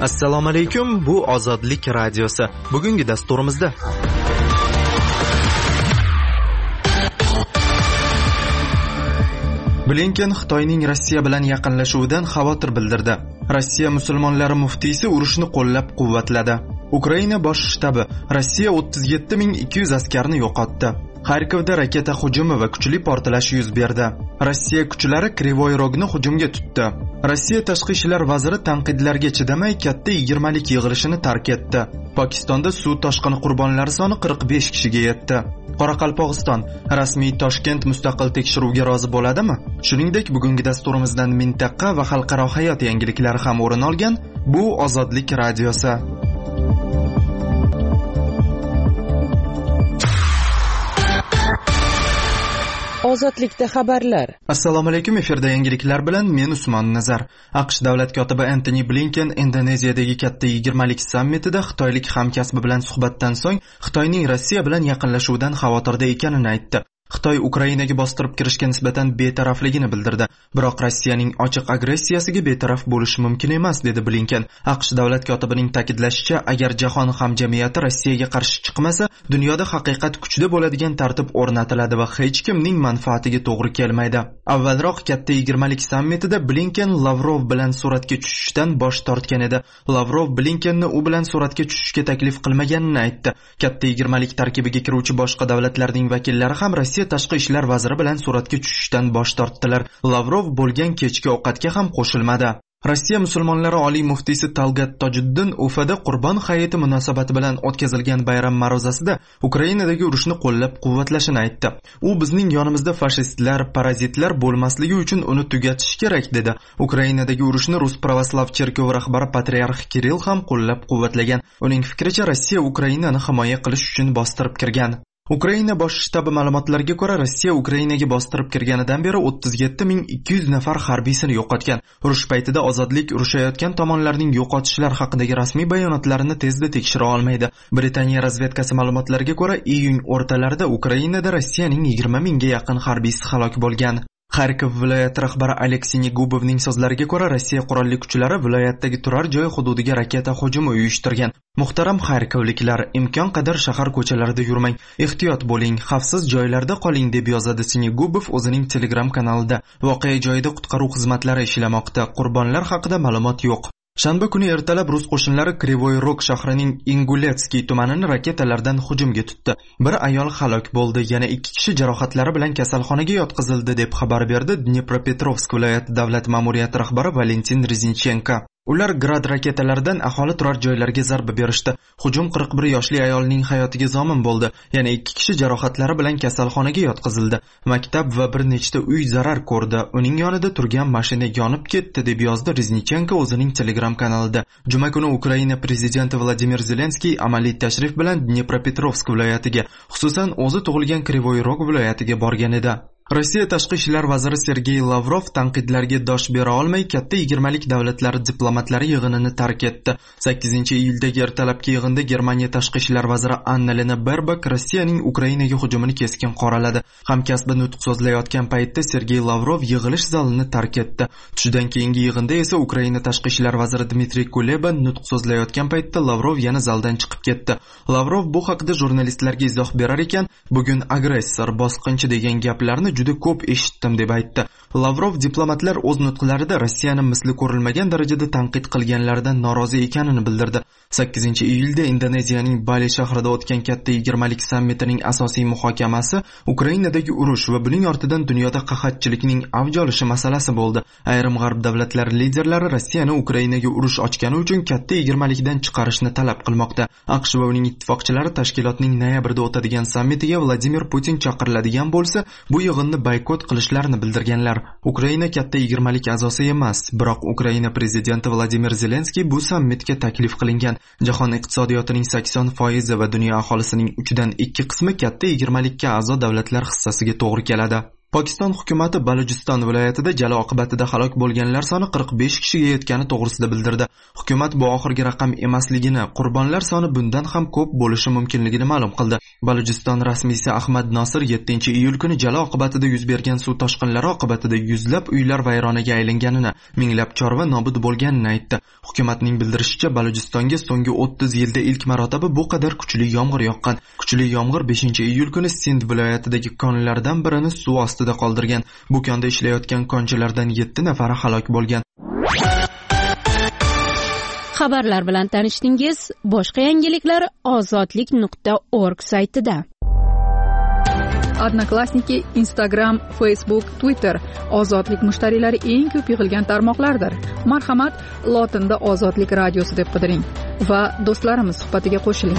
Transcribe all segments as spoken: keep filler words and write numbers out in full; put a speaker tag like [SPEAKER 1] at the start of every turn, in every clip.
[SPEAKER 1] Assalomu alaykum, bu Ozodlik radiosi. Bugungi dasturimizda Blinken Xitoyning Rossiya bilan yaqinlashuvidan xavotir bildirdi. Rossiya musulmonlari muftiysi urushni qo'llab-quvvatladi. Ukraina bosh shtabi Rossiya o'ttiz yetti ming ikki yuz askarni yo'qotdi. Xarkovda raketa hujumi va kuchli portlash yuz berdi. Rossiya kuchlari Krivoy Rogni hujumga tutdi. Rossiya tashqi ishlar vaziri tanqidlarga chidamay katta yigirmalik yig'ilishini tark etdi. Pokistonda suv toshqini qurbonlari soni qirq besh kishiga yetdi. Qoraqalpog'iston rasmiy Toshkent mustaqil tekshiruvga rozi bo'ladimi? Shuningdek, bugungi dasturimizdan mintaqa va xalqaro hayot yangiliklari ham o'rin olgan. Bu Ozodlik radiosi.
[SPEAKER 2] Ozodlikda xabarlar.
[SPEAKER 1] Assalomu alaykum, efirda yangiliklar bilan men Usmon Nazar. AQSh davlat kotibi Antony Blinken Indoneziyadagi katta yigirmalik sammitida xitoylik hamkasbi bilan suhbatdan so'ng Xitoyning Rossiya bilan yaqinlashuvidan xavotirda ekanini aytdi. Xitoy Ukrainaga bostirib kirishga nisbatan betarafligini bildirdi. Biroq Rossiyaning ochiq agressiyasiga betaraf bo'lishi mumkin emas, dedi Blinken. AQSh davlat kotibining ta'kidlashicha, agar jahon hamjamiyati Rossiyaga qarshi chiqmasa, dunyoda haqiqat kuchda bo'ladigan tartib o'rnatiladi va hech kimning manfaatiga to'g'ri kelmaydi. Avvalroq katta yigirmalik sammitida Blinken Lavrov bilan suratga tushishdan bosh tortgan edi. Lavrov Blinkenni u bilan suratga tushishga taklif qilmaganini aytdi. Katta yigirmalik tarkibiga kiruvchi boshqa davlatlarning vakillari ham Rossiya tashqi ishlar vaziri bilan suratga tushishdan bosh tortdilar. Lavrov bo'lgan kechki ovqatga ham qo'shilmadi. Rossiya musulmonlari oliy muftiysi Talgat Tojiddin Ufada Qurbon hayiti munosabati bilan o'tkazilgan bayram ma'ruzasida Ukrainadagi urushni qo'llab-quvvatlashini aytdi. U bizning yonimizda fashistlar, parazitlar bo'lmasligi uchun uni tugatish kerak, dedi. Ukrainadagi urushni Rus pravoslav cherkovi rahbari patriarx Kirill ham qo'llab-quvvatlagan. Uning fikricha, Rossiya Ukrainani himoya qilish uchun bostirib kirgan. Ukraina bosh shtabi ma'lumotlariga ko'ra, Rossiya Ukrainaga bostirib kirganidan beri o'ttiz yetti ming ikki yuz nafar harbiysini yo'qotgan. Urush paytida ozodlik urushayotgan tomonlarning yo'qotishlar haqidagi rasmiy bayonotlarini tezda tekshira olmaydi. Britaniya razvedkasi ma'lumotlariga ko'ra, iyun o'rtalarida Ukrainada Rossiyaning yigirma mingga yaqin harbiysi halok bo'lgan. Xarkov viloyati rahbari Aleksey Negubovning so'zlariga ko'ra, Rossiya qurolli kuchlari viloyatdagi turar joy hududiga raketa hujumi uyushtirgan. Muhtaram xarkovliklar, imkon qadar shahar ko'chalarida yurmang, ehtiyot bo'ling, xavfsiz joylarda qoling, deb yozadi Senegubov o'zining Telegram kanalida. Voqea joyida qutqaruv xizmatlari ishlamoqda. Qurbonlar haqida ma'lumot yo'q. Shanba kuni ertalab rus qo'shinlari Krivoy Rog shahrining Inguletsky tumanini raketalardan hujumga tutdi. Bir ayol halok bo'ldi, yana ikki kishi jarohatlari bilan kasalxonaga yotqizildi, deb xabar berdi Dnepropetrovsk viloyati davlat ma'muriyati rahbari Valentin Rezinchenko. Ular grad raketalaridan aholi turar joylarga zarba berishdi. Hujum qirq bir yoshli ayolning hayotiga zomin bo'ldi. Yana ikki kishi jarohatlari bilan kasalxonaga yotqizildi. Maktab va bir nechta uy zarar ko'rdi. Uning yonida turgan mashina yonib ketdi, deb yozdi Reznichenko o'zining Telegram kanalida. Juma kuni Ukraina prezidenti Vladimir Zelenskiy amaliy tashrif bilan Dnepropetrovsk viloyatiga, xususan o'zi tug'ilgan Krivoy Rog viloyatiga borgan edi. Rossiya tashqi ishlar vaziri Sergey Lavrov tanqidlarga dosh bera olmay katta yigirmalik davlatlari diplomatlari yig'inini tark etdi. sakkizinchi iyuldagi ertalabki yig'inda Germaniya tashqi ishlar vaziri Annalena Baerbock Rossiyaning Ukrainaga hujumini keskin qoraladi. Hamkasbi nutq so'zlayotgan paytda Sergey Lavrov yig'ilish zalini tark etdi. Tushdan keyingi yig'inda esa Ukraina tashqi ishlar vaziri Dmitriy Kuleba nutq so'zlayotgan paytda Lavrov yana zaldan chiqib ketdi. Lavrov bu haqida jurnalistlarga izoh berar ekan, bugun agressor, bosqinchi degan gaplarni juda ko'p eshitdim, deb aytdi. Lavrov diplomatlar o'z nutqlarida Rossiyani misli ko'rilmagan darajada tanqid qilganlaridan norozi ekanini bildirdi. sakkizinchi iyulda Indoneziyaning Bali shahrida o'tgan katta yigirmalik sammitining asosiy muhokamasi Ukrainadagi urush va buning ortidan dunyoda qahatchilikning avj olishi masalasi bo'ldi. Ayrim g'arb davlatlari liderlari Rossiyani Ukrainaga urush ochgani uchun katta yigirmalikdan chiqarishni talab qilmoqda. AQSh va uning ittifoqchilari tashkilotning noyabrda o'tadigan sammitiga Vladimir Putin chaqiriladigan bo'lsa, bu yig'inni boykot qilishlarini bildirganlar. Ukraina katta yigirmalik a'zosi emas, biroq Ukraina prezidenti Vladimir Zelenskiy bu sammitga taklif qilingan. Jahon iqtisodiyotining sakson foizi va dunyo aholisining uchdan ikki qismi katta yigirmalikka a'zo davlatlar hissasiga to'g'ri keladi. Pokiston hukumati Balujiston viloyatida jala oqibatida halok bo'lganlar soni qirq besh kishiga yetgani to'g'risida bildirdi. Hukumat bu oxirgi raqam emasligini, qurbonlar soni bundan ham ko'p bo'lishi mumkinligini ma'lum qildi. Balujiston rasmiysi Ahmad Nosir yettinchi iyul kuni jala oqibatida yuz bergan suv toshqinlari oqibatida yuzlab uylar vayronaga aylanganini, minglab chorva nobud bo'lganini aytdi. Hukumatning bildirishicha, Balujistonga so'nggi o'ttiz yilda ilk marotaba bu qadar kuchli yomg'ir yoqqan. Kuchli yomg'ir beshinchi iyul kuni Sind viloyatidagi konlardan birini suv ostida qoldirgan. Bu konda ishlayotgan konchilardan yetti nafari halok bo'lgan.
[SPEAKER 3] Xabarlar bilan tanishdingiz. Boshqa yangiliklar ozodlik nuqta org saytida.
[SPEAKER 4] Odnoklassniki, Instagram, Facebook, Twitter ozodlik mushtariylari eng ko'p yig'ilgan tarmoqlardir. Marhamat, lotinda Ozodlik radiosi deb qidiring va do'stlarimiz suhbatiga qo'shiling.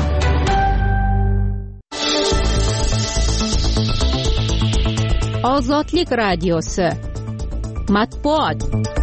[SPEAKER 3] Ozodlik radiosi. Matbuot.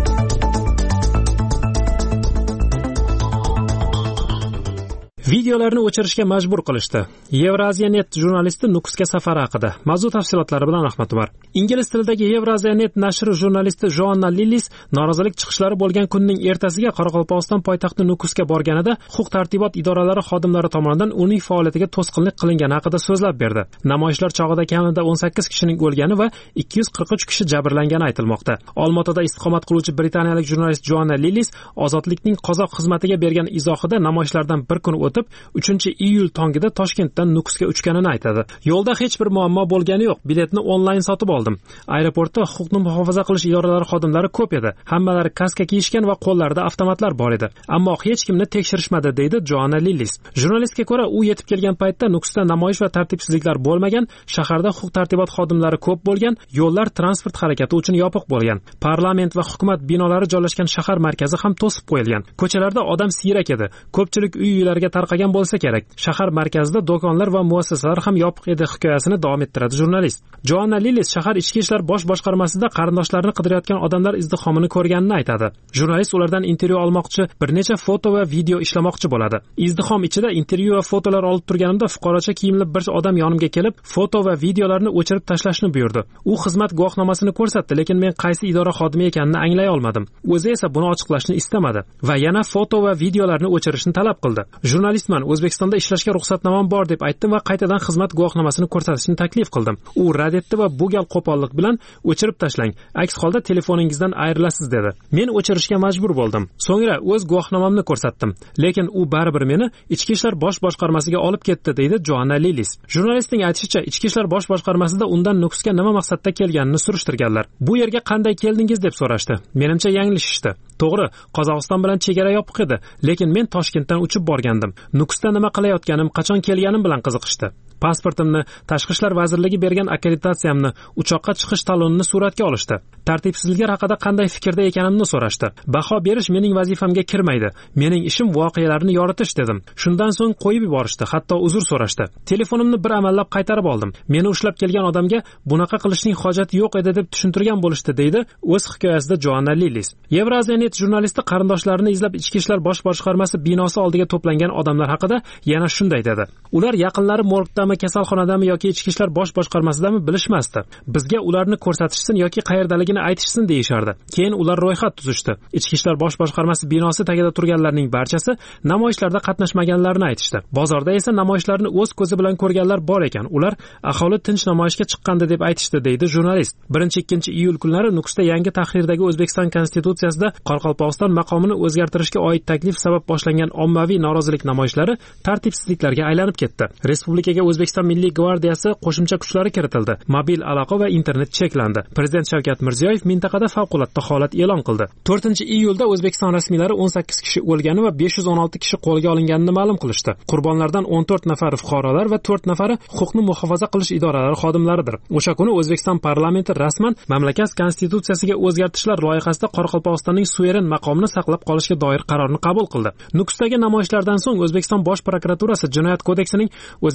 [SPEAKER 5] Videolarni o'chirishga majbur qilishdi. Euraziyanet jurnalisti Nukusga safari haqida. Mavzu tafsilotlari bilan Ahmad Umar. Ingliz tilidagi Euraziyanet nashri jurnalisti Joanna Lillis norozilik chiqishlari bo'lgan kunning ertasiga Qoraqalpog'iston poytaxti Nukusga borganida huquq-tartibot idoralari xodimlari tomonidan uning faoliyatiga to'sqinlik qilingani haqida so'zlab berdi. Namoyishlar chog'ida kamida o'n sakkiz kishining o'lgani va ikki yuz qirq uch kishi jabrlangani aytilmoqda. Olmaotada istiqomat qiluvchi britaniyalik jurnalist Joanna Lillis Ozodlikning qozoq xizmatiga bergan izohida namoyishlardan bir kun o'tib uchinchi iyul tongida Toshkentdan Nukusga uchganini aytadi. Yo'lda hech bir muammo bo'lgani yo'q. Biletni onlayn sotib oldim. Aeroportda huquqni muhofaza qilish idoralari xodimlari ko'p edi. Hammalari kaska kiyishgan va qo'llarida avtomatlar bor edi. Ammo hech kimni tekshirishmadi, deydi Joanna Lillis. Jurnalistga ko'ra, u yetib kelgan paytda Nukusda namoyish va tartibsizliklar bo'lmagan, shaharda huquq-tartibot xodimlari ko'p bo'lgan, yo'llar transport harakati uchun yopiq bo'lgan. Parlament va hukumat binolari joylashgan shahar markazi ham to'sib qo'yilgan. Ko'chalarda odam siyrak edi. Ko'pchilik uy-uylarga tarqagan bo'lsa kerak. Shahar markazida do'konlar va muassasalar ham yopiq edi hikoyasini davom ettiradi jurnalist. Joanna Lillis shahar ichki ishlar bosh boshqarmasida qarindoshlarini qidirayotgan odamlar izdihomini ko'rganini aytadi. Jurnalist ulardan intervyu olmoqchi, bir necha foto va video ishlamoqchi bo'ladi. Izdihom ichida intervyu va fotolar olib turganimda fuqarocha kiyimli bir odam yonimga kelib, foto va videolarni o'chirib tashlashni buyurdi. U xizmat guvohnomasini ko'rsatdi, lekin men qaysi idora xodimi ekanini anglay olmadim. O'zi esa buni ochiqlashni istamadi va yana foto va videolarni o'chirishni talab qildi. Jurnalistman, O'zbekistonda ishlashga ruxsatnomam bor deb aytdim va qaytadan xizmat guvohnomasini ko'rsatishni taklif qildim. U rad etdi va bu gal qo'pollik bilan o'chirib tashlang. Aks holda telefoningizdan ayrilasiz dedi. Men o'chirishga majbur bo'ldim. So'ngra o'z guvohnomamni ko'rsatdim, lekin u baribir meni ichki ishlar bosh boshqarmasiga olib ketdi, deydi Joanna Lillis. Jurnalistning aytishicha, ichki ishlar bosh boshqarmasida undan Nukusga nima maqsadda kelganini surishtirganlar. Bu yerga qanday keldingiz deb so'rashdi. Menimcha yanglishishdi. To'g'ri, Qozog'iston bilan chegara yopiq edi, lekin men Toshkentdan uchib borgandim. Nukusda nima qilayotganim, qachon kelganim bilan qiziqishdi. Pasportimni, Tashqi ishlar vazirligi bergan akkreditatsiyamni, uchoqqa chiqish talonini suratga olishdi. Tartibsizliklar haqida qanday fikrda ekanimni so'rashdi. Baho berish mening vazifamga kirmaydi. Mening ishim voqealarni yoritish dedim. Shundan so'ng qo'yib yuborishdi, hatto uzr so'rashdi. Telefonimni bir amallab qaytarib oldim. Meni ushlab kelgan odamga bunaqa qilishning hojati yo'q edi deb tushuntirgan bo'lishdi, deydi o'z hikoyasida Joanna Lillis. Euraziyanet jurnalisti qarindoshlarini izlab ichki ishlar bosh boshqarmasi binosi oldiga to'plangan odamlar haqida yana shunday dedi. Ular yaqinlari morgdami, kasalxonadami yoki ichki ishlar bosh boshqarmasidami bilishmasdi. Bizga ularni ko'rsatishsin yoki qayerdaligini aytishsin deyishardi. Keyin ular ro'yxat tuzishdi. Ichki ishlar bosh boshqarmasi binosi tagida turganlarning barchasi namoyishlarda qatnashmaganlarni aytishdi. Bozorda esa namoyishlarni o'z ko'zi bilan ko'rganlar bor ekan. Ular aholi tinch namoyishga chiqqandi deb aytishdi, deydi jurnalist. birinchi ikkinchi iyul kunlari Nukusda yangi tahrirdagi O'zbekiston konstitutsiyasida Qoraqalpog'iston maqomini o'zgartirishga oid taklif sabab boshlangan ommaviy norozilik namoyishlari tartibsizliklarga aylanib ketdi. Respublikaga O'zbekiston Milliy gvardiyasi qo'shimcha kuchlari kiritildi. Mobil aloqa va internet cheklandi. Prezident Shavkat Mirziyoyev mintaqada favqulodda holat e'lon qildi. to'rtinchi iyulda O'zbekiston rasmiylari o'n sakkiz kishi o'lgani va besh yuz o'n olti kishi qo'lga olinganini ma'lum qilishdi. Qurbonlardan o'n to'rt nafari fuqarolar va to'rt nafari huquqni muhofaza qilish idoralari xodimlaridir. O'sha kuni O'zbekiston parlamenti rasman mamlakat konstitutsiyasiga o'zgartishlar loyihasida Qoraqalpog'istonning suveren maqomini saqlab qolishga doir qarorni qabul qildi. Nukusdagi namoyishlardan so'ng O'zbekiston Bosh prokuraturasi Jinoyat kodeksining O'zbekiston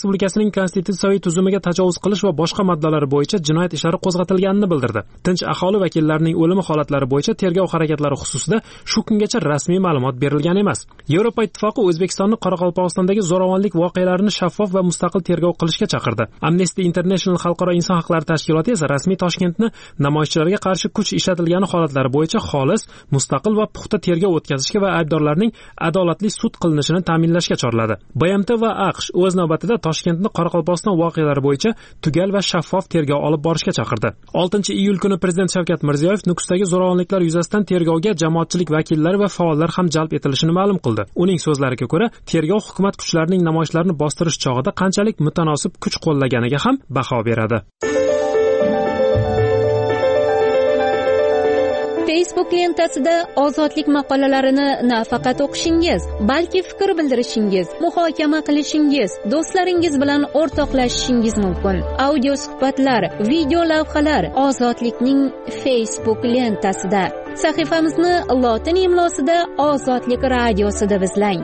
[SPEAKER 5] respublikasining konstitutsiyaviy tuzumiga tajovuz qilish va boshqa moddalari bo'yicha jinoyat ishlari qo'zg'atilganini bildirdi. Tinch aholi vakillarining o'limi holatlari bo'yicha tergov harakatlari xususida shu kungacha rasmiy ma'lumot berilgan emas. Yevropa Ittifoqi O'zbekistonni Qoraqalpog'istondagi zo'ravonlik voqealarini shaffof va mustaqil tergov qilishga chaqirdi. Amnesty International xalqaro inson haqlari tashkiloti esa rasmiy Toshkentni namoyishchilarga qarshi kuch ishlatilgani holatlari bo'yicha xolis, mustaqil va puxta tergov o'tkazishga va aybdorlarning adolatli sud qilinishini ta'minlashga chorladi. B M T va AQSh o'z navbatida Toshkentni Qoraqalpog'iston voqealari bo'yicha tugal va shaffof tergov olib borishga chaqirdi. oltinchi iyul kuni Prezident Shavkat Mirziyoyev Nukusdagi zo'ravonliklar yuzasidan tergovga jamoatchilik vakillari va faollar ham jalb etilishini ma'lum qildi. Uning so'zlariga ko'ra, tergov hukumat kuchlarining namoyishlarni bostirish chog'ida qanchalik mutanosib kuch qo'llaganiga ham baho beradi.
[SPEAKER 3] Facebook lentasida ozodlik maqolalarini nafaqat o'qishingiz, balki fikr bildirishingiz, muhokama qilishingiz, do'stlaringiz bilan o'rtoqlashishingiz mumkin. Audio suhbatlar, video lavhalar Ozodlikning Facebook lentasida. Sahifamizni lotin imlosida Ozodlik radiosi deb izlang.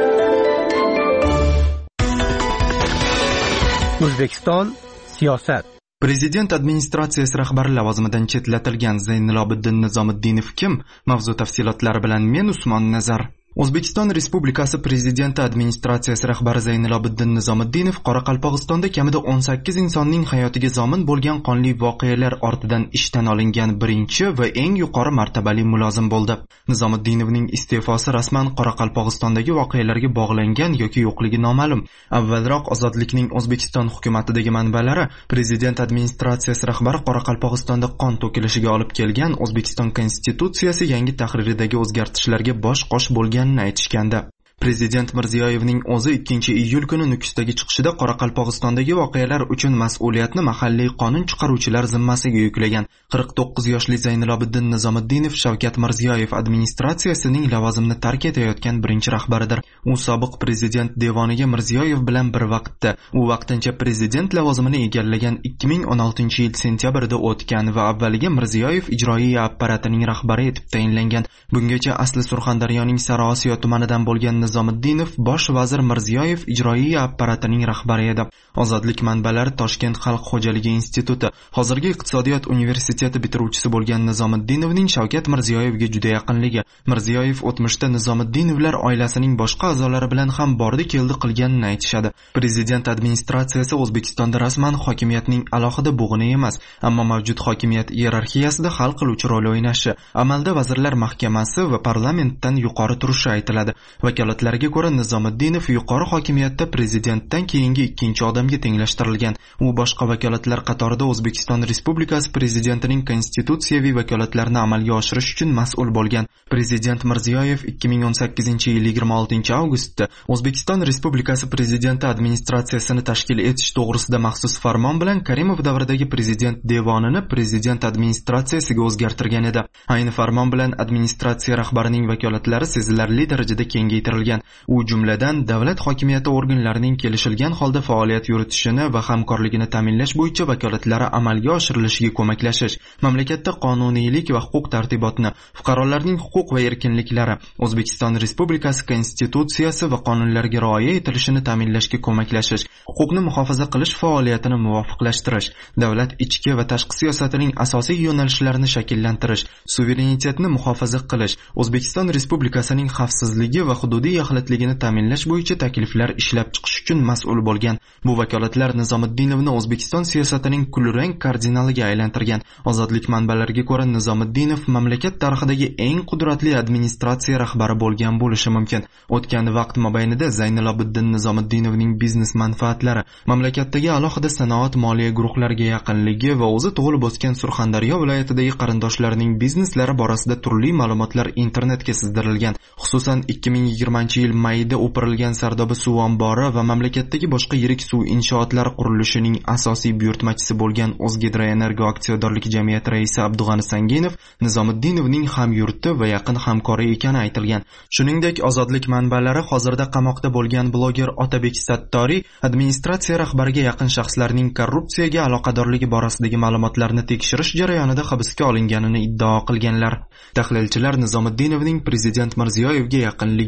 [SPEAKER 6] O'zbekiston siyosat.
[SPEAKER 1] Prezident administratsiyasi rahbari lavozimidan chetlatilgan Zaynilobiddin Nizomiddinov kim? Mavzu tafsilotlari bilan men Usmon Nazar. O'zbekiston Respublikasi Prezidenti administratsiyasi rahbari Zaynilobiddin Nizomiddinov Qoraqalpog'istonda kamida o'n sakkiz insonning hayotiga zomin bo'lgan qonli voqealar ortidan ishdan olingan birinchi va eng yuqori martabali mulozim bo'ldi. Nizomiddinovning iste'fosi rasman Qoraqalpog'istondagi voqealarga bog'langan yoki yo'qligi noma'lum. Avvalroq Ozodlikning O'zbekiston hukumatidagi manbalari Prezident administratsiyasi rahbari Qoraqalpog'istonda qon to'kilishiga olib kelgan O'zbekiston konstitutsiyasi yangi tahriridagi o'zgartishlarga bosh qosh bo'lgan aytishgandi. Prezident Mirziyoyevning o'zi ikkinchi iyul kuni Nukusdagi chiqishida Qoraqalpog'istondagi voqealar uchun mas'uliyatni mahalliy qonun chiqaruvchilar zimmasiga yuklagan. qirq to'qqiz yoshli Zaynilobiddin Nizomiddinov Shavkat Mirziyoyev administratsiyasining lavozimni tark etayotgan birinchi rahbaridir. U sobiq prezident devoniga Mirziyoyev bilan bir vaqtda, u vaqtincha prezident lavozimini egallagan ikki ming o'n oltinchi yil sentyabrida o'tgan va avvaliga Mirziyoyev ijroiya apparatining rahbari etib tayinlangan. Bungacha asli Surxondaryoning Sariosiyo tumanidan bo'lgan Nizomiddinov bosh vazir Mirziyoyev ijroiya apparatining rahbari edi. Ozodlik manbalari Toshkent xalq xo'jaligi instituti, hozirgi iqtisodiyot universiteti bitiruvchisi bo'lgan Nizomiddinovning Shavkat Mirziyoyevga juda yaqinligi, Mirziyoyev o'tmishda Nizomiddinovlar oilasining boshqa a'zolari bilan ham bordi-keldi qilganini aytishadi. Prezident administratsiyasi O'zbekistonda rasman hokimiyatning alohida bug'ini emas, ammo mavjud hokimiyat iyerarxiyasida hal qiluvchi rol o'ynashi, amalda vazirlar mahkamasi va parlamentdan yuqori turishi aytiladi. Vakolatlarga ko'ra Nizomiddinov yuqori hokimiyatda prezidentdan keyingi ikkinchi odamga tenglashtirilgan. U boshqa vakolatlar qatorida O'zbekiston Respublikasi prezidentining konstitutsiyaviy vakolatlarini amalga oshirish uchun mas'ul bo'lgan. Prezident Mirziyoyev ikki ming o'n sakkizinchi yil yigirma oltinchi avgustda O'zbekiston Respublikasi prezidenti administratsiyasini tashkil etish to'g'risida maxsus farmon bilan Karimov davridagi prezident devonini prezident administratsiyasiga o'zgartirgan edi. Ayni farmon bilan administratsiya rahbarining vakolatlari sezilarli darajada kengaytirilgan. U jumladan davlat hokimiyati organlarining kelishilgan holda faoliyat yuritishini va hamkorligini ta'minlash bo'yicha vakolatlari amalga oshirilishiga ko'maklashish, mamlakatda qonuniylik va huquq tartibotni, fuqarolarning huquq va erkinliklari, O'zbekiston Respublikasi konstitutsiyasi va qonunlariga rioya etilishini ta'minlashga ko'maklashish, huquqni muhofaza qilish faoliyatini muvofiqlashtirish, davlat ichki va tashqi siyosatining asosiy yo'nalishlarini shakllantirish, suverenitetni muhofaza qilish, O'zbekiston Respublikasining xavfsizligi va hududiy yaxlitligini ta'minlash bo'yicha takliflar ishlab chiqish uchun mas'ul bo'lgan. Bu vakolatlar Nizomiddinovni O'zbekiston siyosatining kulrang kardinaliga aylantirgan. Ozodlik manbalariga ko'ra Nizomiddinov mamlakat tarixidagi eng qudratli administratsiya rahbari bo'lgan bo'lishi mumkin. O'tgan vaqt mobaynida Zaynilobiddin Nizomiddinovning biznes manfaatlari, mamlakatdagi alohida sanoat moliya guruhlariga yaqinligi va o'zi tug'ilib o'sgan Surxondaryo viloyatidagi qarindoshlarining bizneslari borasida turli ma'lumotlar internetga sizdirilgan. Xususan ikki ming yigirmanchi yil mayida o'pirilgan Sardoba suv ombori va mamlakatdagi boshqa yirik suv inshootlari qurilishining asosiy buyurtmachisi bo'lgan O'zgidroenergo aksiyadorlik jamiyati raisi Abdug'ani Sanginov Nizomiddinovning hamyurti va yaqin hamkori ekani aytilgan. Shuningdek, Ozodlik manbalari hozirda qamoqda bo'lgan bloger Otabek Sattoriy administratsiya rahbariga yaqin shaxslarning korrupsiyaga aloqadorligi borasidagi ma'lumotlarni tekshirish jarayonida hibsga olinganini iddao qilganlar. Tahlilchilar Nizomiddinovning prezident Mirziyoyevga yaqinligi va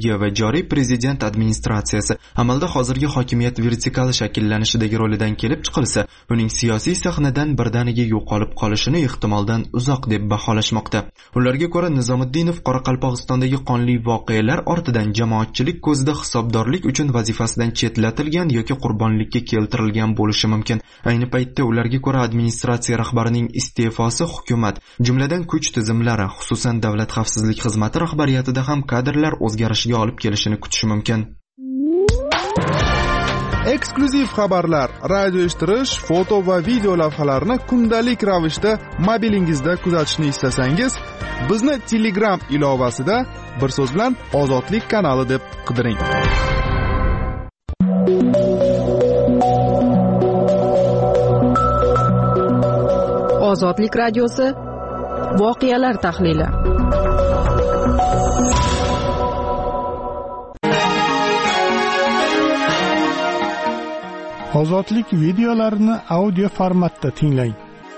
[SPEAKER 1] joriy prezident administratsiyasi amalda hozirgi hokimiyat vertikali shakllanishidagi rolidan kelib chiqilsa, uning siyosiy sahnadan birdaniga yo'qolib qolishini ehtimoldan uzoq deb baholashmoqda. Ularga ko'ra, Nizomiddinov Qoraqalpog'istondagi qonli voqealar ortidan jamoatchilik ko'zida hisobdorlik uchun vazifasidan chetlatilgan yoki qurbonlikka keltirilgan bo'lishi mumkin. Ayni paytda ularga ko'ra administratsiya rahbarining iste'fosi hukumat, jumladan kuch tizimlari, xususan davlat xavfsizlik xizmati rahbariyatida ham kadrlar o'zgarishiga olib kelishini kutish mumkin.
[SPEAKER 7] Eksklyuziv xabarlar, radio eshittirish, foto va video lavhalarni kundalik ravishda mobilingizda kuzatishni istasangiz, bizni Telegram ilovasida bir so'z bilan Ozodlik kanali deb qidiring.
[SPEAKER 4] Ozodlik radiosi voqealar tahlili.
[SPEAKER 8] Ozodlik videolarini audio formatda tinglang.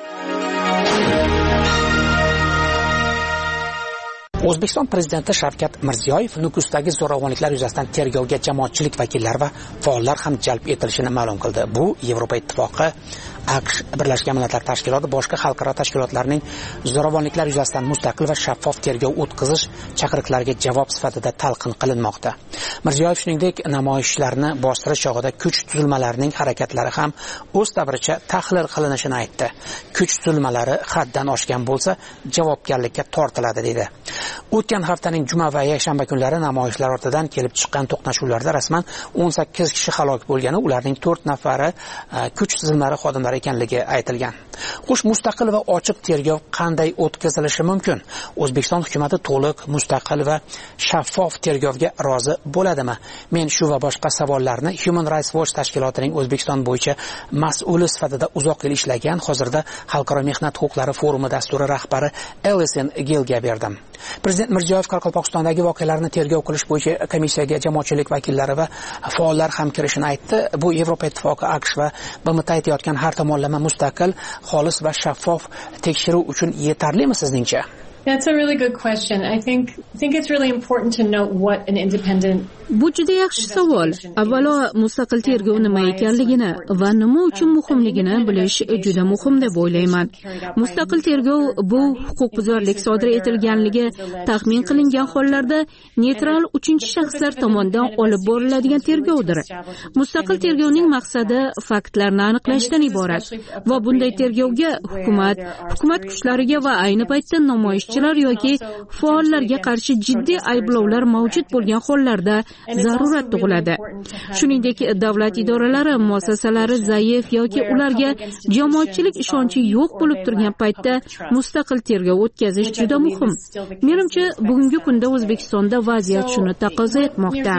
[SPEAKER 9] O'zbekiston prezidenti Shavkat Mirziyoyev Nukusdagi zo'ravonliklar yuzasidan tergovga jamoatchilik vakillari va faollar ham jalb etilishini ma'lum qildi. Bu Yevropa Ittifoqi, AQSh, Birlashgan Millatlar Tashkiloti, boshqa xalqaro tashkilotlarning zo'ravonliklar yuzasidan mustaqil va shaffof tergov o'tkazish chaqiriqlariga javob sifatida talqin qilinmoqda. Mirziyoyev shuningdek namoyishlarni bostirish chog'ida kuch tuzilmalarining harakatlari ham o'z davricha tahlil qilinishini aytdi. Kuch tuzilmalari haddan oshgan bo'lsa, javobgarlikka tortiladi dedi. O'tgan haftaning juma va yakshanba kunlari namoyishlar ortidan kelib chiqqan to'qnashuvlarda rasman o'n sakkiz kishi halok bo'lgani, ularning to'rt nafari kuch tizimlari xodimlari ekanligi aytilgan. Xo'sh, mustaqil va ochiq tergov qanday o'tkazilishi mumkin? O'zbekiston hukuomati to'liq, mustaqil va shaffof tergovga rozi bo'ladimi? Men shu va boshqa savollarni Human Rights Watch tashkilotining O'zbekiston bo'yicha mas'uli sifatida uzoq yil ishlagan, hozirda Xalqaro mehnat huquqlari forumi dasturi rahbari Ellison Gillga berdim. Prezident Mirziyoyev Qoraqalpog'istondagi voqealarni tergov qilish bo'yicha komissiyaga jamoatchilik vakillari va faollar ham kirishini aytdi. Bu Yevropa Ittifoqi, AQSh va B M T aytayotgan har tomonlama mustaqil, xolis va shaffof tekshiruv uchun yetarlimi sizningcha?
[SPEAKER 10] That's a really good question. I think I think it's really important to note what an independent
[SPEAKER 3] Bu juda yaxshi savol. Avvalo, mustaqil tergov nima ekanligini va nima uchun muhimligini bilish juda muhim deb o'ylayman. Mustaqil tergov bu huquqbuzarlik sodir etilganligi taxmin qilingan hollarda neytral uchinchi shaxslar tomonidan olib boriladigan tergovdir. Mustaqil tergovning maqsadi faktlarni aniqlashdan iborat va bunday tergovga hukumat, hukumat kuchlariga va ayni paytda namoyishchilar yoki faollarga qarshi jiddiy ayblovlar mavjud bo'lgan hollarda zarurat tug'iladi. Shuningdek, davlat idoralari, muassasalari zaif yoki ularga jamoatchilik ishonchi yo'q bo'lib turgan paytda mustaqil tergov o'tkazish juda muhim. Menimcha, bugungi kunda O'zbekistonda vaziyat shuni taqozo etmoqda.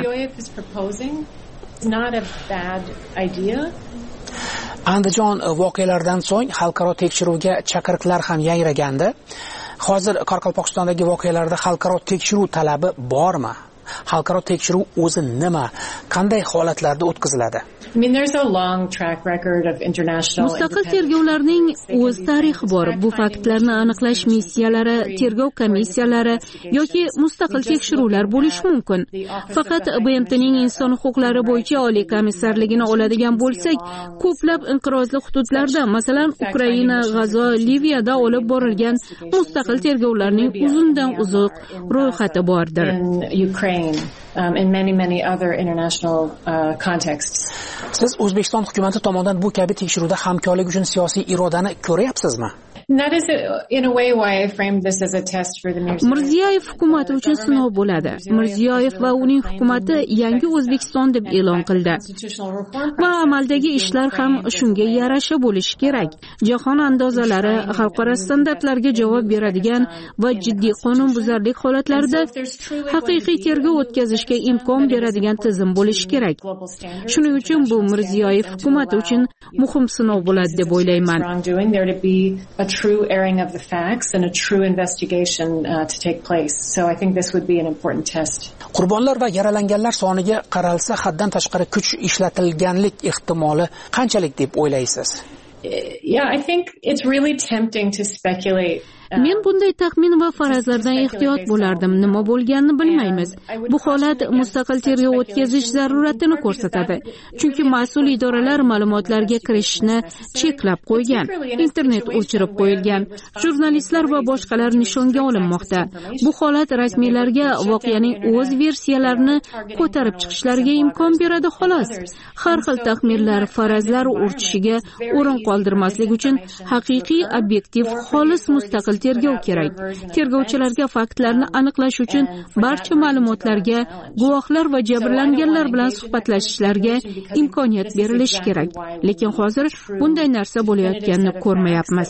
[SPEAKER 9] Andijon voqealaridan so'ng xalqaro tekshiruvga chaqiriqlar ham yangragandi. Hozir Qoraqalpog'istondagi voqealarda xalqaro tekshiruv talabi bormi? Xalqaro tekshiruv o'zi nima? Qanday holatlarda o'tkaziladi?
[SPEAKER 10] I mean, there's a long track record of international
[SPEAKER 3] Mustaqil tergovlarning o'z tarixi bor. Bu faktlarni aniqlash missiyalari, tergov komissiyalari yoki mustaqil tekshiruvlar bo'lishi mumkin. Faqat B M T'ning inson huquqlari bo'yicha oliy komissarligini oladigan bo'lsak, ko'plab inqirozli hududlarda, masalan, Ukraina, G'azo, Liviyada olib borilgan mustaqil tergovlarning uzundan uzoq ro'yxati bordir.
[SPEAKER 10] Um, in many many other international uh, contexts.
[SPEAKER 9] Siz O'zbekiston hukuomati tomonidan bu kabi tekshiruvda hamkorlik uchun siyosiy irodani ko'ryapsizmi?
[SPEAKER 10] That is a, in a way why I framed this as a test for the
[SPEAKER 3] Mirziyoyev hukuomati uchun sinov bo'ladi. Mirziyoyev va uning hukuomati yangi O'zbekiston deb e'lon qildi. Va amaldagi ishlar ham shunga yarasha bo'lishi kerak. Jahon andozalari, xalqaro standartlarga javob beradigan va jiddiy qonunbuzarlik holatlarida haqiqiy tergov o'tkazishga imkon beradigan tizim bo'lishi kerak. Shuning uchun bu Mirziyoyev hukuomati uchun muhim sinov bo'ladi deb o'ylayman.
[SPEAKER 10] True airing of the facts and a true investigation uh, to take place. So I think this would be an important test.
[SPEAKER 9] Qurbonlar va yaralanganlar soniga qaralsa, haddan tashqari kuch ishlatilganlik ehtimoli qanchalik deb o'ylaysiz?
[SPEAKER 10] Yeah, I think it's really tempting to speculate.
[SPEAKER 3] Men bunday taxmin va farazlardan ehtiyot bo'lardim. Nima bo'lganini bilmaymiz. Bu holat mustaqil tergov o'tkazish zaruratini ko'rsatadi. Chunki mas'ul idoralar ma'lumotlarga kirishni cheklab qo'ygan. Internet o'chirib qo'yilgan. Jurnalistlar va boshqalar nishonga olinmoqda. Bu holat rasmiylarga voqeaning o'z versiyalarini ko'tarib chiqishlariga imkon beradi xolos. Har xil taxminlar, farazlar urchishiga o'rin qoldirmaslik uchun haqiqiy, obyektiv, xolis mustaqil tergov kerak. Tergovchilarga faktlarni aniqlash uchun barcha ma'lumotlarga, guvohlar va jabrlanganlar bilan suhbatlashishlariga imkoniyat berilishi kerak. Lekin hozir bunday narsa bo'layotganini ko'rmayapmiz.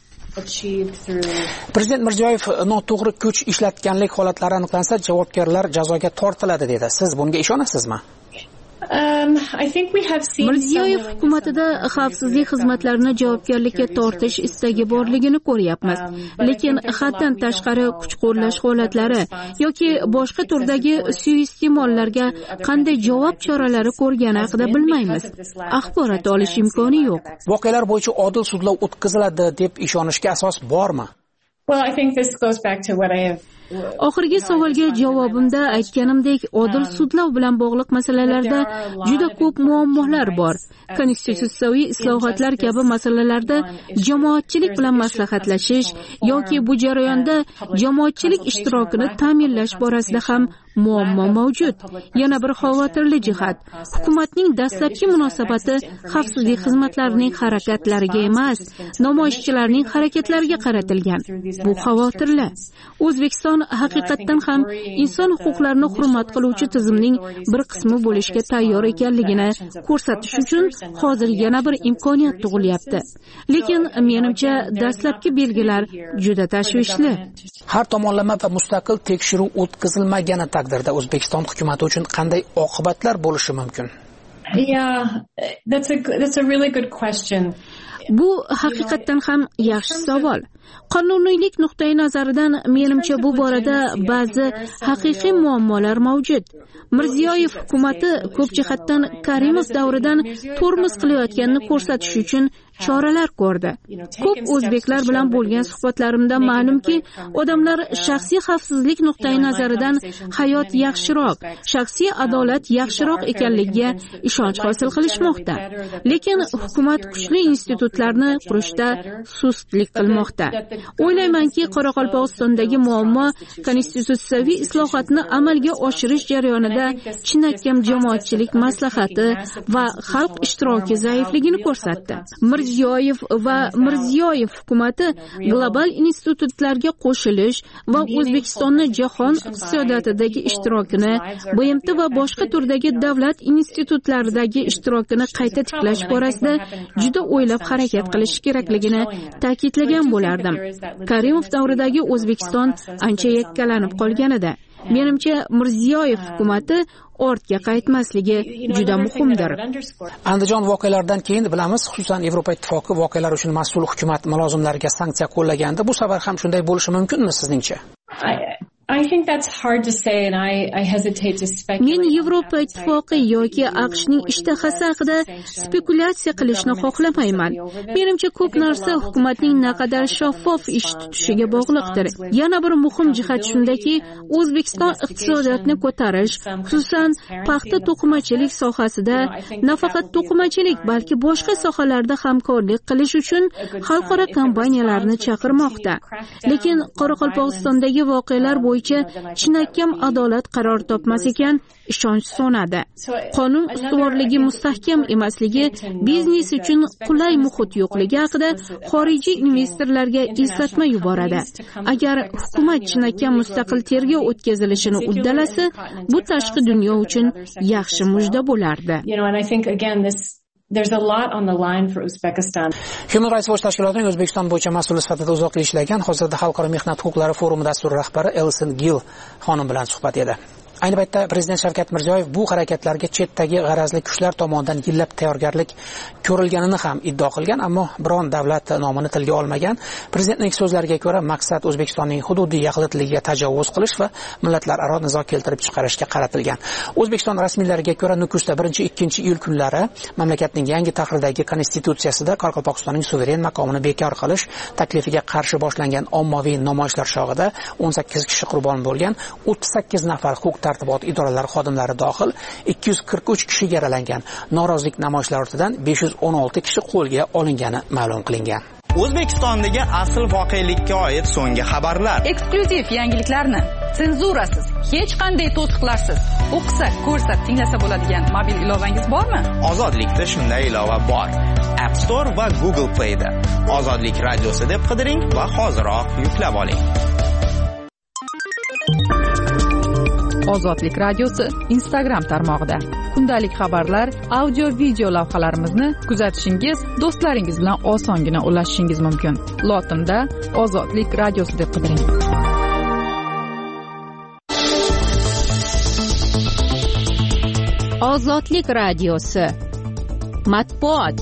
[SPEAKER 9] Prezident Mirziyoyev noto'g'ri kuch ishlatganlik holatlari aniqlansa, javobgarlar jazoga tortiladi dedi. Siz bunga ishonasizmi?
[SPEAKER 10] Um, I think we have seen
[SPEAKER 3] Mirziyoyev hukumatida xavfsizlik xizmatlarini javobgarlikka tortish istagi borligini ko'ryapmiz. Lekin haddan tashqari kuch qo'llash holatlari yoki boshqa turdagi suiiste'mollarga qanday javob choralari ko'rgani haqida bilmaymiz. Axborot olish imkoni yo'q.
[SPEAKER 9] Voqealar bo'yicha odil sudlov o'tkaziladi deb ishonishga asos bormi?
[SPEAKER 10] Well, I think this goes back to what I have
[SPEAKER 3] Oxirgi savolga javobimda aytganimdek, odil sudlov bilan bog'liq masalalarda juda ko'p muammolar bor. Konstitutsiyaviy islohotlar kabi masalalarda jamoatchilik bilan maslahatlashish yoki bu jarayonda jamoatchilik ishtirokini ta'minlash borasida ham muammo mavjud. Yana bir xavotirli jihat, hukumatning dastlabki munosabati xavfsizlik xizmatlarining harakatlariga emas, namoyishchilarning harakatlariga qaratilgan. Bu xavotirli. O'zbekiston haqiqatan ham inson huquqlarini hurmat qiluvchi tizimning bir qismi bo'lishga tayyor ekanligini ko'rsatish uchun hozir yana bir imkoniyat tug'ilyapti. Lekin menimcha dastlabki belgilar juda tashvishli.
[SPEAKER 9] Har tomonlama va mustaqil tekshiruv o'tkazilmagani taqdirda O'zbekiston hukumati uchun qanday oqibatlar bo'lishi mumkin?
[SPEAKER 10] Yeah, that's a that's a really good question.
[SPEAKER 3] Bu haqiqatan ham yaxshi savol. Qonuniylik nuqtai nazaridan menimcha bu borada ba'zi haqiqiy muammolar mavjud. Mirziyoyev hukumati ko'p jihatdan Karimov davridan tormoz qilayotganini ko'rsatish uchun choralar ko'rdi. Ko'p o'zbeklar bilan bo'lgan suhbatlarimda ma'lumki, odamlar shaxsiy xavfsizlik nuqtai nazaridan hayot yaxshiroq, shaxsiy adolat yaxshiroq ekanligiga ishonch hosil qilishmoqda. Lekin hukumat kuchli institutlarni qurishda sustlik qilmoqda. O'ylaymanki, Qoraqalpog'istondagi muammo konstitutsiyaviy islohotni amalga oshirish jarayonida chinakam jamoatchilik maslahati va xalq ishtiroki zaifligini ko'rsatdi. Mirziyoyev va Mirziyoyev hukumati global institutlarga qo'shilish va O'zbekistonni jahon iqtisodiyotidagi ishtirokini, B M T va boshqa turdagi davlat institutlaridagi ishtirokini qayta tiklash borasida juda o'ylab harakat qilish kerakligini ta'kidlagan bo'lardim. Karimov davridagi O'zbekiston ancha yakkalanib qolgan edi. Menimcha Mirziyoyev hukumati ortga qaytmasligi juda muhimdir.
[SPEAKER 9] Andijon voqealaridan keyin bilamiz, xususan Yevropa Ittifoqi voqealar uchun mas'ul hukumat mulozimlariga sanksiya qo'llaganda, bu safar ham shunday bo'lishi mumkinmi sizningcha?
[SPEAKER 10] I think that's hard to say and I I hesitate to speculate.
[SPEAKER 3] Men Yevropa Ittifoqi yoki AQShning ishtahasi haqida spekulatsiya qilishni xohlamayman. Menimcha ko'p narsa hukumatning naqadar shaffof ish tutishiga bog'liqdir. Yana bir muhim jihat shundaki, O'zbekiston iqtisodiyotni ko'tarish, xususan paxta to'qimachilik sohasida, nafaqat to'qimachilik, balki boshqa sohalarda hamkorlik qilish uchun xalqaro kompaniyalarni chaqirmoqda. Lekin Qoraqalpog'istondagi voqealar bo'yicha chinakam adolat qaror topmas ekan, ishonch so'nadi. Qonun ustuvorligi mustahkam emasligi, biznes uchun qulay muhit yo'qligi haqida xorijiy investorlarga eslatma yuboradi. Agar hukumat chinakam mustaqil tergov o'tkazilishini uddalasa, bu tashqi dunyo uchun yaxshi mujda bo'lardi.
[SPEAKER 10] There's a lot on the line for Uzbekistan.
[SPEAKER 9] Human Rights Watch tashkilotining O'zbekiston bo'yicha mas'ul sifatida uzoq yil ishlagan, hozirda Xalqaro mehnat huquqlari forumi dasturi rahbari Elsin Gill xonim bilan suhbat edi. Ayni paytda prezident Shavkat Mirziyoyev bu harakatlarga chetdagi g'arazli kuchlar tomonidan yillab tayyorgarlik ko'rilganini ham iddao qilgan, ammo biron davlat nomini tilga olmagan. Prezidentning so'zlariga ko'ra, maqsad O'zbekistonning hududiy yaxlitligiga tajovuz qilish va millatlararo nizo keltirib chiqarishga qaratilgan. O'zbekiston rasmiylariga ko'ra, Nukusda birinchi ikkinchi iyul kunlari mamlakatning yangi tahrirdagi konstitutsiyasida Qoraqalpog'istonning suveren maqomini bekor qilish taklifiga qarshi boshlangan ommaviy namoyishlar chog'ida o'n sakkiz kishi qurbon bo'lgan, o'ttiz sakkiz nafar huquq tartibot idoralari xodimlari dohil ikki yuz qirq uch kishi yaralangan. Norozilik namoyishlari ortidan besh yuz o'n olti kishi qo'lga olingani ma'lum qilingan.
[SPEAKER 11] O'zbekistondagi asl voqelikka oid so'nggi xabarlar.
[SPEAKER 4] Eksklyuziv yangiliklarni senzurasiz, hech qanday to'siqlarsiz o'qisa, ko'rsa, tinglasa bo'ladigan mobil ilovangiz bormi?
[SPEAKER 11] Ozodlikda shunday ilova bor. App Store va Google Play da. Ozodlik radiosi deb qidiring va hoziroq yuklab oling.
[SPEAKER 4] Ozodlik radiosi Instagram tarmog'ida. Kundalik xabarlar, audio video lavhalarimizni kuzatishingiz, do'stlaringiz bilan osongina ulashishingiz mumkin. Lotinda Ozodlik radiosi deb qidiring.
[SPEAKER 3] Ozodlik radiosi. Matbuot.